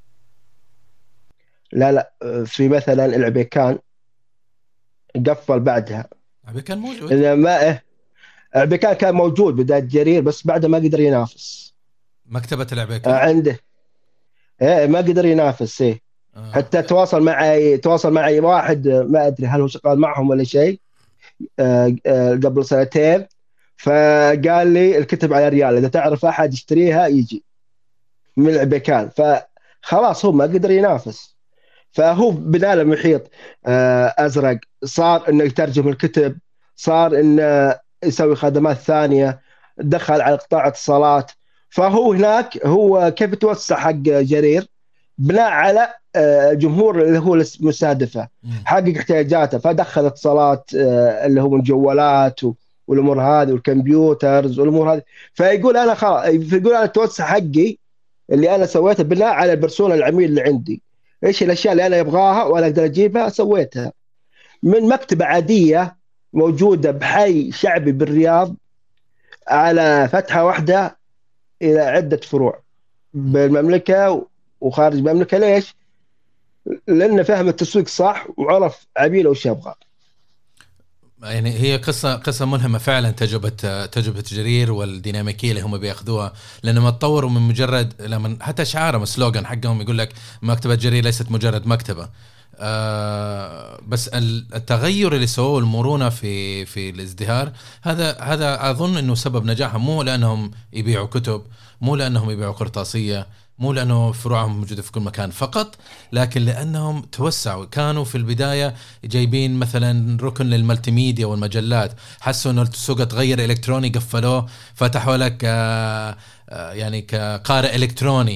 لا لا، في مثلا العبيكان قفل بعدها. أبي كان موجود. إذا ما إيه، العبيكان كان موجود بداية جرير بس بعده ما قدر ينافس. مكتبة آه، العبيكان. عنده إيه ما قدر ينافس. إيه آه. حتى تواصل معي تواصل معي واحد آه، ما أدري هل هو شغال معهم ولا شيء، آه، آه، قبل سنتين. فقال لي الكتب على ريال، إذا تعرف أحد يشتريها يجي من العبيكان. فخلاص هو ما قدر ينافس. فهو بنى له محيط آه، ازرق، صار انه يترجم الكتب، صار انه يسوي خدمات ثانيه، دخل على قطاع اتصالات. فهو هناك هو كيف يتوسع حق جرير؟ بناء على آه، الجمهور اللي هو المستهدفه، مم. حقق احتياجاته، فدخل اتصالات آه، اللي هو الجوالات و- والامور هذه والكمبيوترز والامور هذه. فيقول انا خلاص، يقول انا التوسع حقي اللي انا سويته بناء على البرسونا العميل اللي عندي، ايش الاشياء اللي انا ابغاها وانا اقدر اجيبها سويتها. من مكتبه عاديه موجوده بحي شعبي بالرياض، على فتحه واحده الى عده فروع بالمملكه وخارج المملكه. ليش؟ لانه فهم التسويق صح وعرف عميله وش يبغى. يعني هي قصة قصة ملهمة فعلا، تجربة تجربة جرير والديناميكية اللي هم بياخذوها، لأنهم تطوروا من مجرد لما حتى شعارهم السلوغان حقهم يقول لك مكتبة جرير ليست مجرد مكتبة. آه بس التغير اللي سووه، المرونة في في الازدهار، هذا هذا أظن إنه سبب نجاحهم، مو لأنهم يبيعوا كتب، مو لأنهم يبيعوا قرطاسية، مو لأنه فروعهم موجودة في كل مكان فقط، لكن لأنهم توسعوا. كانوا في البداية جايبين مثلا ركن للملتي ميديا والمجلات، حسوا أنه السوق تغير إلكتروني قفلوه، فتحوا لك آه آه يعني كقارئ إلكتروني.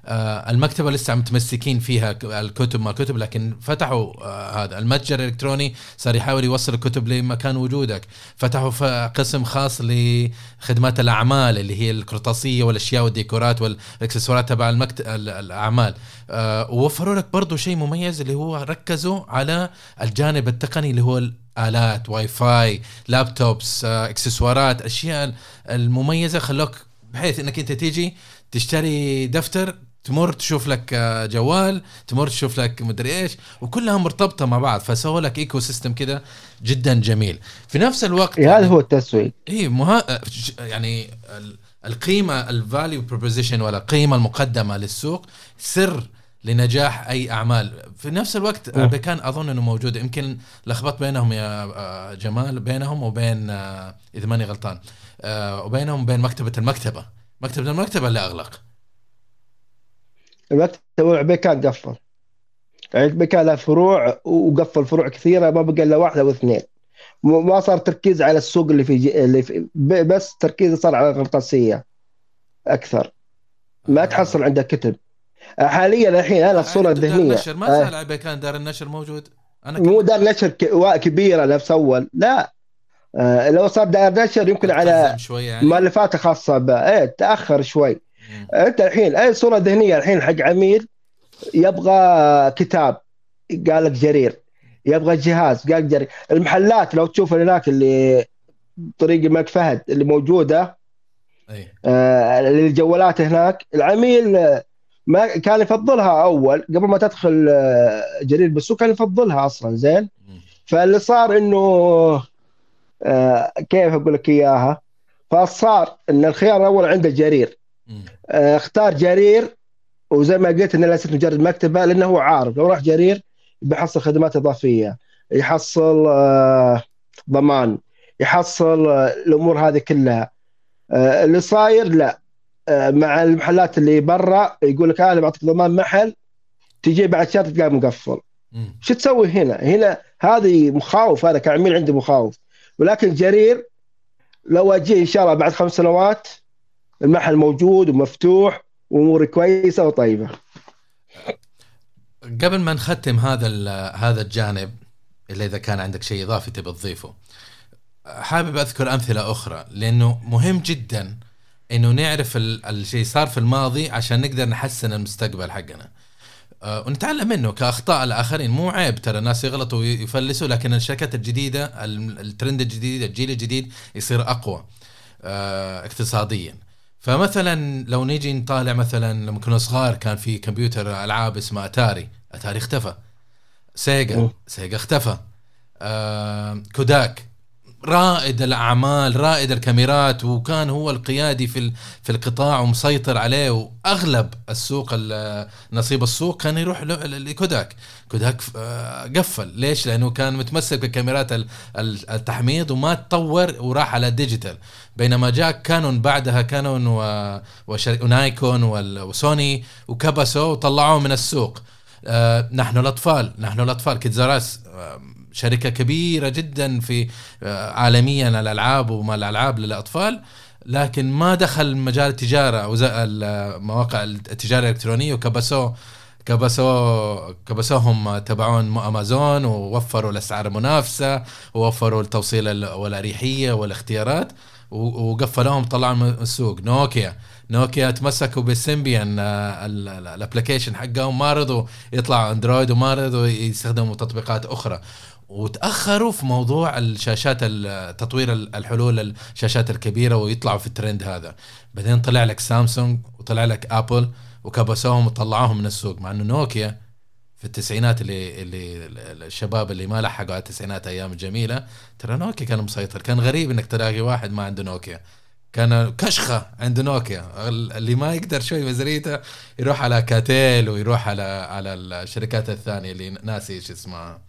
آه، المكتبة لسه متمسكين فيها الكتب ما الكتب، لكن فتحوا آه، هذا المتجر الإلكتروني صار يحاول يوصل الكتب لمكان وجودك. فتحوا قسم خاص لخدمات الأعمال اللي هي القرطاسية والأشياء والديكورات والإكسسوارات تبع المكتب الأعمال. آه، ووفروا لك برضو شيء مميز اللي هو ركزوا على الجانب التقني اللي هو آلات واي فاي، لابتوبس، آه، إكسسوارات، أشياء المميزة خلوك بحيث إنك أنت تيجي تشتري دفتر تمر تشوف لك جوال، تمر تشوف لك مدري ايش، وكلها مرتبطه مع بعض، فسووا لك ايكو سيستم كده جدا جميل. في نفس الوقت هذا يعني هو التسويق. اي مها... يعني القيمه الفاليو بروبوزيشن ولا القيمه المقدمه للسوق سر لنجاح اي اعمال. في نفس الوقت بكان اظن انه موجود، يمكن لخبط بينهم يا جمال، بينهم وبين اذا ماني غلطان وبينهم بين مكتبه المكتبه مكتبه المكتبه اللي اغلق. المكتب عبيكان قفل، عبيكان له فروع وقفل فروع كثيرة، ما بقى إلا واحدة أو اثنين. ما صار تركيز على السوق اللي في, اللي في بس تركيز صار على القرطاسية أكثر. ما آه. تحصل عنده كتب حاليا الحين. أنا الصورة الذهنية النشر ما زال آه. عبيكان دار النشر موجود. أنا مو دار نشر كبيرة نفس أول، لا. آه لو صار دار نشر يمكن على يعني. مؤلفات خاصة بقى إيه تأخر شوي. انت الحين اي صورة ذهنية الحين حق عميل يبغى كتاب قال لك جرير، يبغى جهاز قال جرير. المحلات لو تشوف هناك اللي طريق الملك فهد اللي موجودة أي. آه للجوالات هناك، العميل ما كان يفضلها اول قبل ما تدخل جرير بالسوق، كان يفضلها اصلا زين. فاللي صار انه آه كيف اقول لك اياها، فصار ان الخيار الاول عنده جرير، اختار جرير، وزي ما قلت انه ليست مجرد مكتبه، لانه هو عارف لو راح جرير بيحصل خدمات اضافيه، يحصل آه ضمان، يحصل آه الامور هذه كلها. آه اللي صاير لا، آه مع المحلات اللي برا يقول لك انا بعطيك ضمان محل، تجي بعد شهر تلقاه مقفل. شو تسوي هنا؟ هنا هذه مخاوف، هذا كعميل عندي مخاوف. ولكن جرير لو اجي ان شاء الله بعد خمس سنوات المحل موجود ومفتوح وامور كويسه وطيبه. قبل ما نختم هذا هذا الجانب، اللي اذا كان عندك شيء اضافي تبي تضيفه، حابب اذكر امثله اخرى، لانه مهم جدا انه نعرف الشيء صار في الماضي عشان نقدر نحسن المستقبل حقنا أه ونتعلم منه كاخطاء الاخرين. مو عيب ترى الناس يغلطوا ويفلسوا، لكن الشركات الجديده الترند الجديد الجيل الجديد يصير اقوى أه اقتصاديا. فمثلا لو نيجي نطالع مثلا لما كنا صغار كان في كمبيوتر العاب اسمه اتاري، اتاري اختفى. سيجا سيجا اختفى. آه كوداك رائد الاعمال، رائد الكاميرات، وكان هو القيادي في في القطاع ومسيطر عليه، واغلب السوق نصيب السوق كان يروح لكوداك. كوداك قفل ليش؟ لانه كان متمسك بكاميرات التحميض وما تطور وراح على الديجيتال. بينما جاء كانون بعدها، كانون ونايكون وسوني وكاباسو وطلعوه من السوق. نحن الاطفال نحن الاطفال كيدزاراس شركة كبيرة جدا في عالميا الألعاب وما الألعاب للأطفال، لكن ما دخل مجال التجارة أو مواقع التجارة الإلكترونية. وكبسوا كبسوا كبسوهم تبعون أمازون، ووفروا الأسعار منافسة، ووفروا التوصيل والأريحية والاختيارات، وقفلوهم طلعوا من السوق. نوكيا نوكيا تمسكوا بالسيمبيان الابليكيشن حقهم، ما رضوا يطلعوا اندرويد وما رضوا يستخدموا تطبيقات أخرى، وتأخروا في موضوع الشاشات تطوير الحلول الشاشات الكبيرة ويطلعوا في الترند هذا. بعدين طلع لك سامسونج وطلع لك أبل وكبسوهم وطلعوهم من السوق. مع أنه نوكيا في التسعينات اللي اللي الشباب اللي ما لحقوا على التسعينات أيام جميلة، ترى نوكيا كان مسيطر. كان غريب إنك تلاقي واحد ما عنده نوكيا، كان كشخة عنده نوكيا. اللي ما يقدر شوي مزريته يروح على كاتيل ويروح على على الشركات الثانية اللي ناسي إيش اسمها.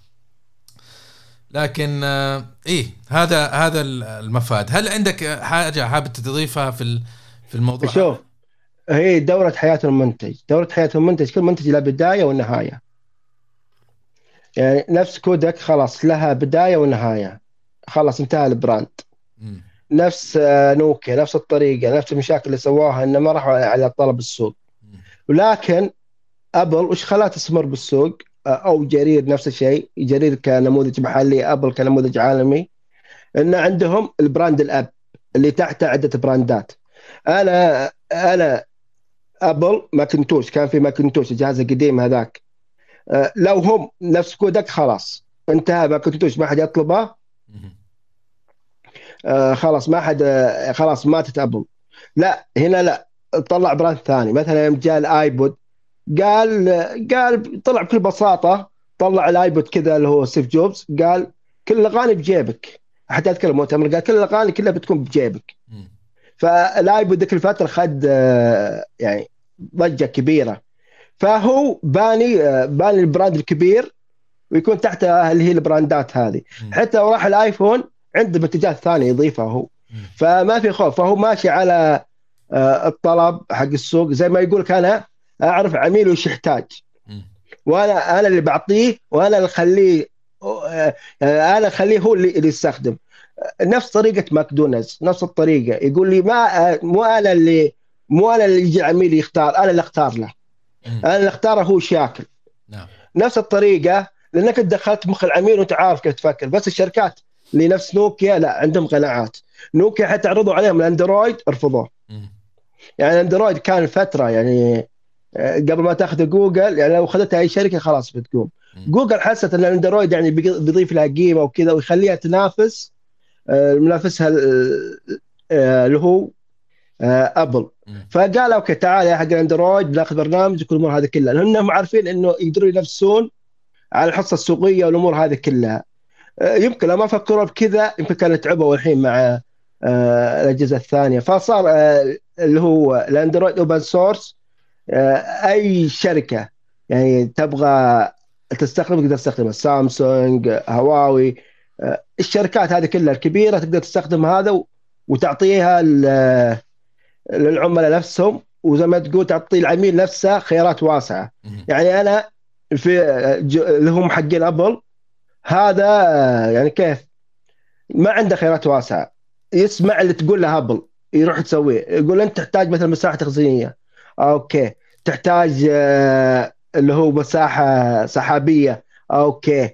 لكن إيه هذا هذا المفاد. هل عندك حاجة حابة تضيفها في في الموضوع؟ شوف، هي دورة حياة المنتج. دورة حياة المنتج، كل منتج له بداية ونهاية. يعني نفس كودك خلاص لها بداية ونهاية، خلاص انتهى البراند. م. نفس نوكيا نفس الطريقة، نفس المشاكل اللي سواها إنه ما راحوا على طلب السوق. م. ولكن ابل وش خلاها تستمر بالسوق، او جرير نفس الشيء، جرير كنموذج محلي، ابل كنموذج عالمي، ان عندهم البراند الاب اللي تحته عده براندات. انا انا ابل ماكنتوش، كان في ماكنتوش الجهاز القديم هذاك، أه، لو هم نفس كودك خلاص انتهى ماكنتوش، ما حد يطلبه. أه خلاص ما حد، أه خلاص ماتت ابل. لا هنا لا، طلع براند ثاني. مثلا يوم جاء الايبود، قال قال طلع بكل بساطه، طلع الايبود كذا اللي هو ستيف جوبز، قال كل الاغاني بجيبك. حتى اذكر المؤتمر قال كل الاغاني كلها بتكون بجيبك. فالايبود ذيك الفتره خد آه، يعني ضجه كبيره. فهو باني آه، باني البراند الكبير ويكون تحته اللي هي البراندات هذه. حتى لو راح الايفون عنده منتجات ثانيه يضيفها هو. فما في خوف، فهو ماشي على آه، الطلب حق السوق. زي ما يقول انا اعرف عميل وش يحتاج، وانا انا اللي بعطيه، وانا اللي اخليه، آه، انا اخليه هو اللي اللي يستخدم. نفس طريقه ماكدونالدز، نفس الطريقه. يقول لي ما مو انا اللي مو انا اللي يجي عميل يختار، انا اللي اختار له، انا اللي اختاره هو شاكل. نعم. نفس الطريقه، لانك دخلت مخ العميل وانت عارف كيف تفكر. بس الشركات اللي نفس نوكيا لا، عندهم قناعات. نوكيا حتى عرضوا عليهم الاندرويد ارفضوه. يعني الاندرويد كان فتره يعني قبل ما تاخذ جوجل، يعني لو اخذتها اي شركه خلاص بتقوم. جوجل حست ان الاندرويد يعني بيضيف لها قيمه وكذا ويخليها تنافس منافسها اللي هو ابل. فقال اوكي تعال يا حق الاندرويد بناخذ برنامج وكل الامور هذه كلها، لانهم عارفين انه يقدروا ينافسون على الحصه السوقيه والامور هذه كلها. يمكن لو ما فكروا بكذا يمكن كانوا تعبوا الحين مع الاجهزه الثانيه. فصار اللي هو الاندرويد اوبن سورس، اي شركه يعني تبغى تستخدم تقدر تستخدمها، سامسونج، هواوي، الشركات هذه كلها الكبيره تقدر تستخدم هذا وتعطيها للعملاء نفسهم. وزي ما تقول تعطي العميل نفسه خيارات واسعه. يعني انا في اللي هم حقين ابل هذا يعني كيف ما عنده خيارات واسعه، يسمع اللي تقول له ابل يروح يسويه. يقول انت تحتاج مثلا مساحه تخزينيه، اوكي. تحتاج اللي هو مساحه سحابيه، اوكي.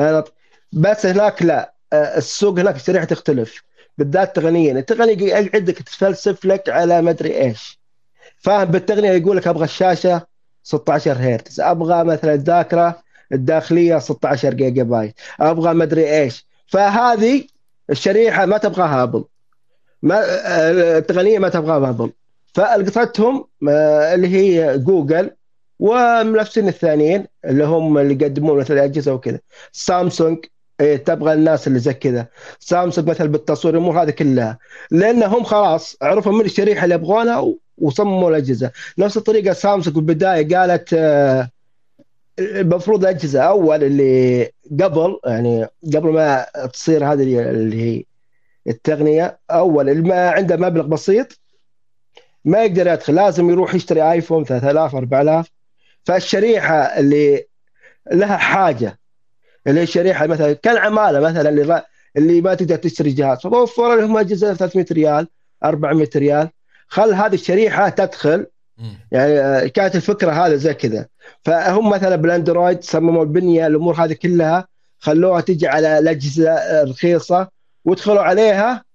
بس هناك لا، السوق هناك الشريحه تختلف، بالذات تقنيا. التقنيه يقعدك تفلسف لك على ما ادري ايش، فاهم بالتقنيه. يقول لك ابغى الشاشه ستة عشر هرتز، ابغى مثلا الذاكره الداخليه ستة عشر جيجا بايت، ابغى ما ادري ايش. فهذه الشريحه ما تبغاها ابل، ما التقنيه ما تبغاها ابل. فالقطتهم اللي هي جوجل ومنافسين الثانيين اللي هم اللي يقدمون مثل اجهزه وكذا. سامسونج إيه تبغى الناس اللي زي كذا، سامسونج مثل بالتصوير الامور هذه كلها، لانهم خلاص عرفوا من الشريحه اللي يبغونها وصمموا الاجهزه. نفس الطريقه سامسونج بالبدايه قالت آه المفروض الاجهزه اول اللي قبل يعني قبل ما تصير هذه اللي هي التقنيه، اول اللي ما عنده مبلغ بسيط ما يقدر يدخل، لازم يروح يشتري ايفون ثلاثة آلاف أربعة آلاف. فالشريحه اللي لها حاجه، اللي هي الشريحه مثلا كالعماله مثلا اللي اللي ما تقدر تشتري جهاز، فوفر لهم اجهزه ثلاثمية ريال أربعمية ريال، خل هذه الشريحه تدخل. يعني كانت الفكره هذا زي كذا. فهم مثلا بالاندرويد صمموا البنيه الامور هذه كلها، خلوها تجي على الاجهزه الرخيصه ودخلوا عليها.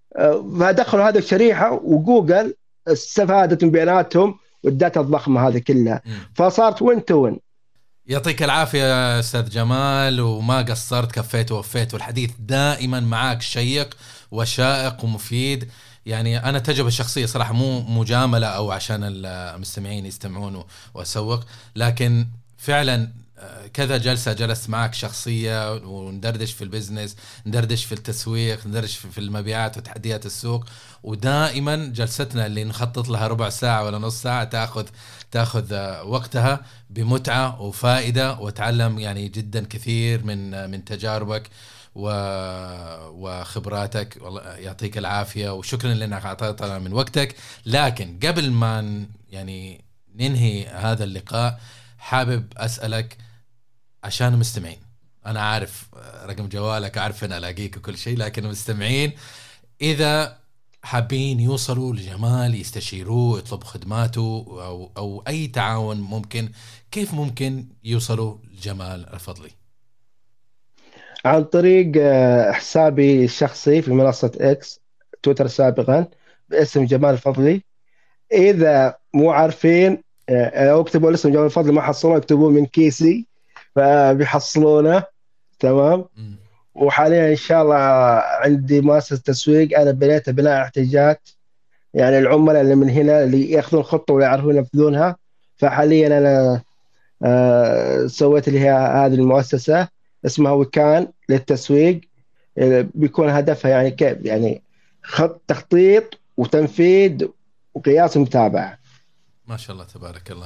فدخلوا هذه الشريحه وجوجل استفادت من بياناتهم والداتا الضخمه هذه كلها، فصارت وين تو وين. يعطيك العافية أستاذ جمال، وما قصرت، كفيت ووفيت، والحديث دائما معاك شيق وشائق ومفيد. يعني أنا تجربة شخصية صراحة، مو مجاملة أو عشان المستمعين يستمعون وأسوق، لكن فعلا كذا جلسة جلست معك شخصية وندردش في البزنس، ندردش في التسويق، ندردش في المبيعات وتحديات السوق. ودائما جلستنا اللي نخطط لها ربع ساعة ولا نص ساعة تأخذ تأخذ وقتها بمتعة وفائدة، وتعلم يعني جدا كثير من من تجاربك وخبراتك. والله يعطيك العافية، وشكرا لأنك أعطيتنا من وقتك. لكن قبل ما يعني ننهي هذا اللقاء، حابب أسألك عشان المستمعين، أنا عارف رقم جوالك، عارف أن ألاقيك وكل شيء، لكن المستمعين إذا حابين يوصلوا لجمال، يستشيروه، يطلبوا خدماته أو, أو أي تعاون ممكن، كيف ممكن يوصلوا لجمال الفضلي؟ عن طريق آه، حسابي الشخصي في منصة إكس، تويتر سابقا، باسم جمال الفضلي. إذا مو عارفين، آه، أو اكتبوا اسم جمال الفضلي ما حصلوه، اكتبوه من كيسي فبيحصلونه. تمام. مم. وحاليا إن شاء الله عندي مؤسسة تسويق، أنا بنيتها بناء احتياجات يعني العملاء اللي من هنا اللي ياخذون خطة ويعرفون ينفذونها. فحاليا أنا آه، سويت لي هذه المؤسسة اسمها وكان للتسويق. آه، بيكون هدفها يعني كيف يعني خط تخطيط وتنفيذ وقياس ومتابعة. ما شاء الله تبارك الله.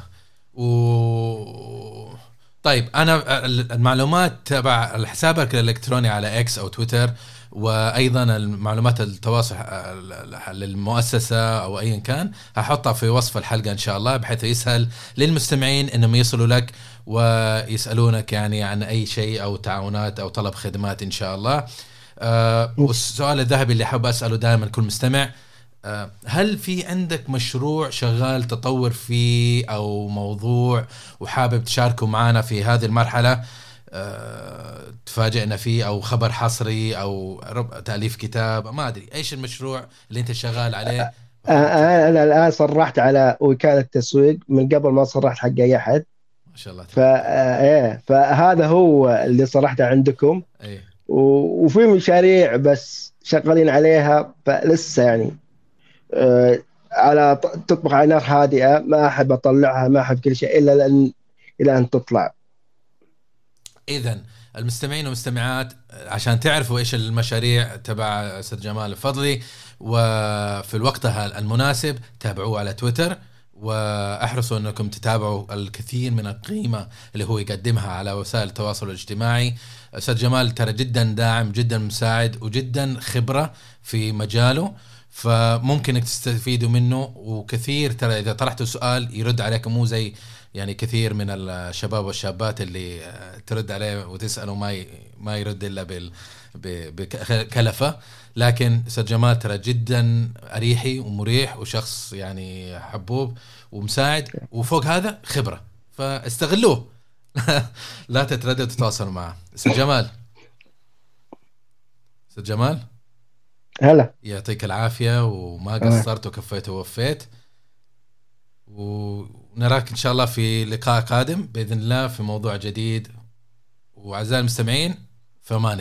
و طيب أنا المعلومات تبع حسابك الإلكتروني على إكس أو تويتر، وأيضا المعلومات التواصل للمؤسسة أو أيا كان هحطها في وصف الحلقة إن شاء الله، بحيث يسهل للمستمعين إنهم يصلوا لك ويسألونك يعني عن أي شيء أو تعاونات أو طلب خدمات إن شاء الله. أه والسؤال الذهبي اللي حاب أسأله دائما كل مستمع، هل في عندك مشروع شغال تطور فيه أو موضوع وحابب تشاركه معنا في هذه المرحلة، أه تفاجئنا فيه، أو خبر حصري أو تأليف كتاب، ما أدري إيش المشروع اللي أنت شغال عليه؟ آه، أنا الآن صرحت على وكالة التسويق من قبل ما صرحت حق أي أحد. ما شاء الله ف... آه، إيه فهذا هو اللي صرحته عندكم. أيه. و- وفي مشاريع بس شغالين عليها فلسه يعني آه، على ط- تطبخ على نار هادئة. ما أحب أطلعها، ما أحب كل شيء إلا لأن إلى أن تطلع. إذن المستمعين والمستمعات عشان تعرفوا إيش المشاريع تبع أستاذ جمال الفضلي وفي الوقت المناسب تابعوه على تويتر، وأحرصوا أنكم تتابعوا الكثير من القيمة اللي هو يقدمها على وسائل التواصل الاجتماعي. أستاذ جمال ترى جدا داعم، جدا مساعد، وجدا خبرة في مجاله، فممكن انك تستفيدوا منه. وكثير ترى إذا طرحتوا سؤال يرد عليكم، مو زي يعني كثير من الشباب والشابات اللي ترد عليه وتسأله ما ي... ما يرد إلا بال... بكلفة. لكن أستاذ جمال ترى جدا أريحي ومريح وشخص يعني حبوب ومساعد، وفوق هذا خبرة، فاستغلوه. لا تترددوا تتواصلوا معه. أستاذ جمال، أستاذ جمال هلا. يعطيك العافية، وما قصرت وكفيت ووفيت، ونراك إن شاء الله في لقاء قادم بإذن الله في موضوع جديد. وأعزائي المستمعين، فمان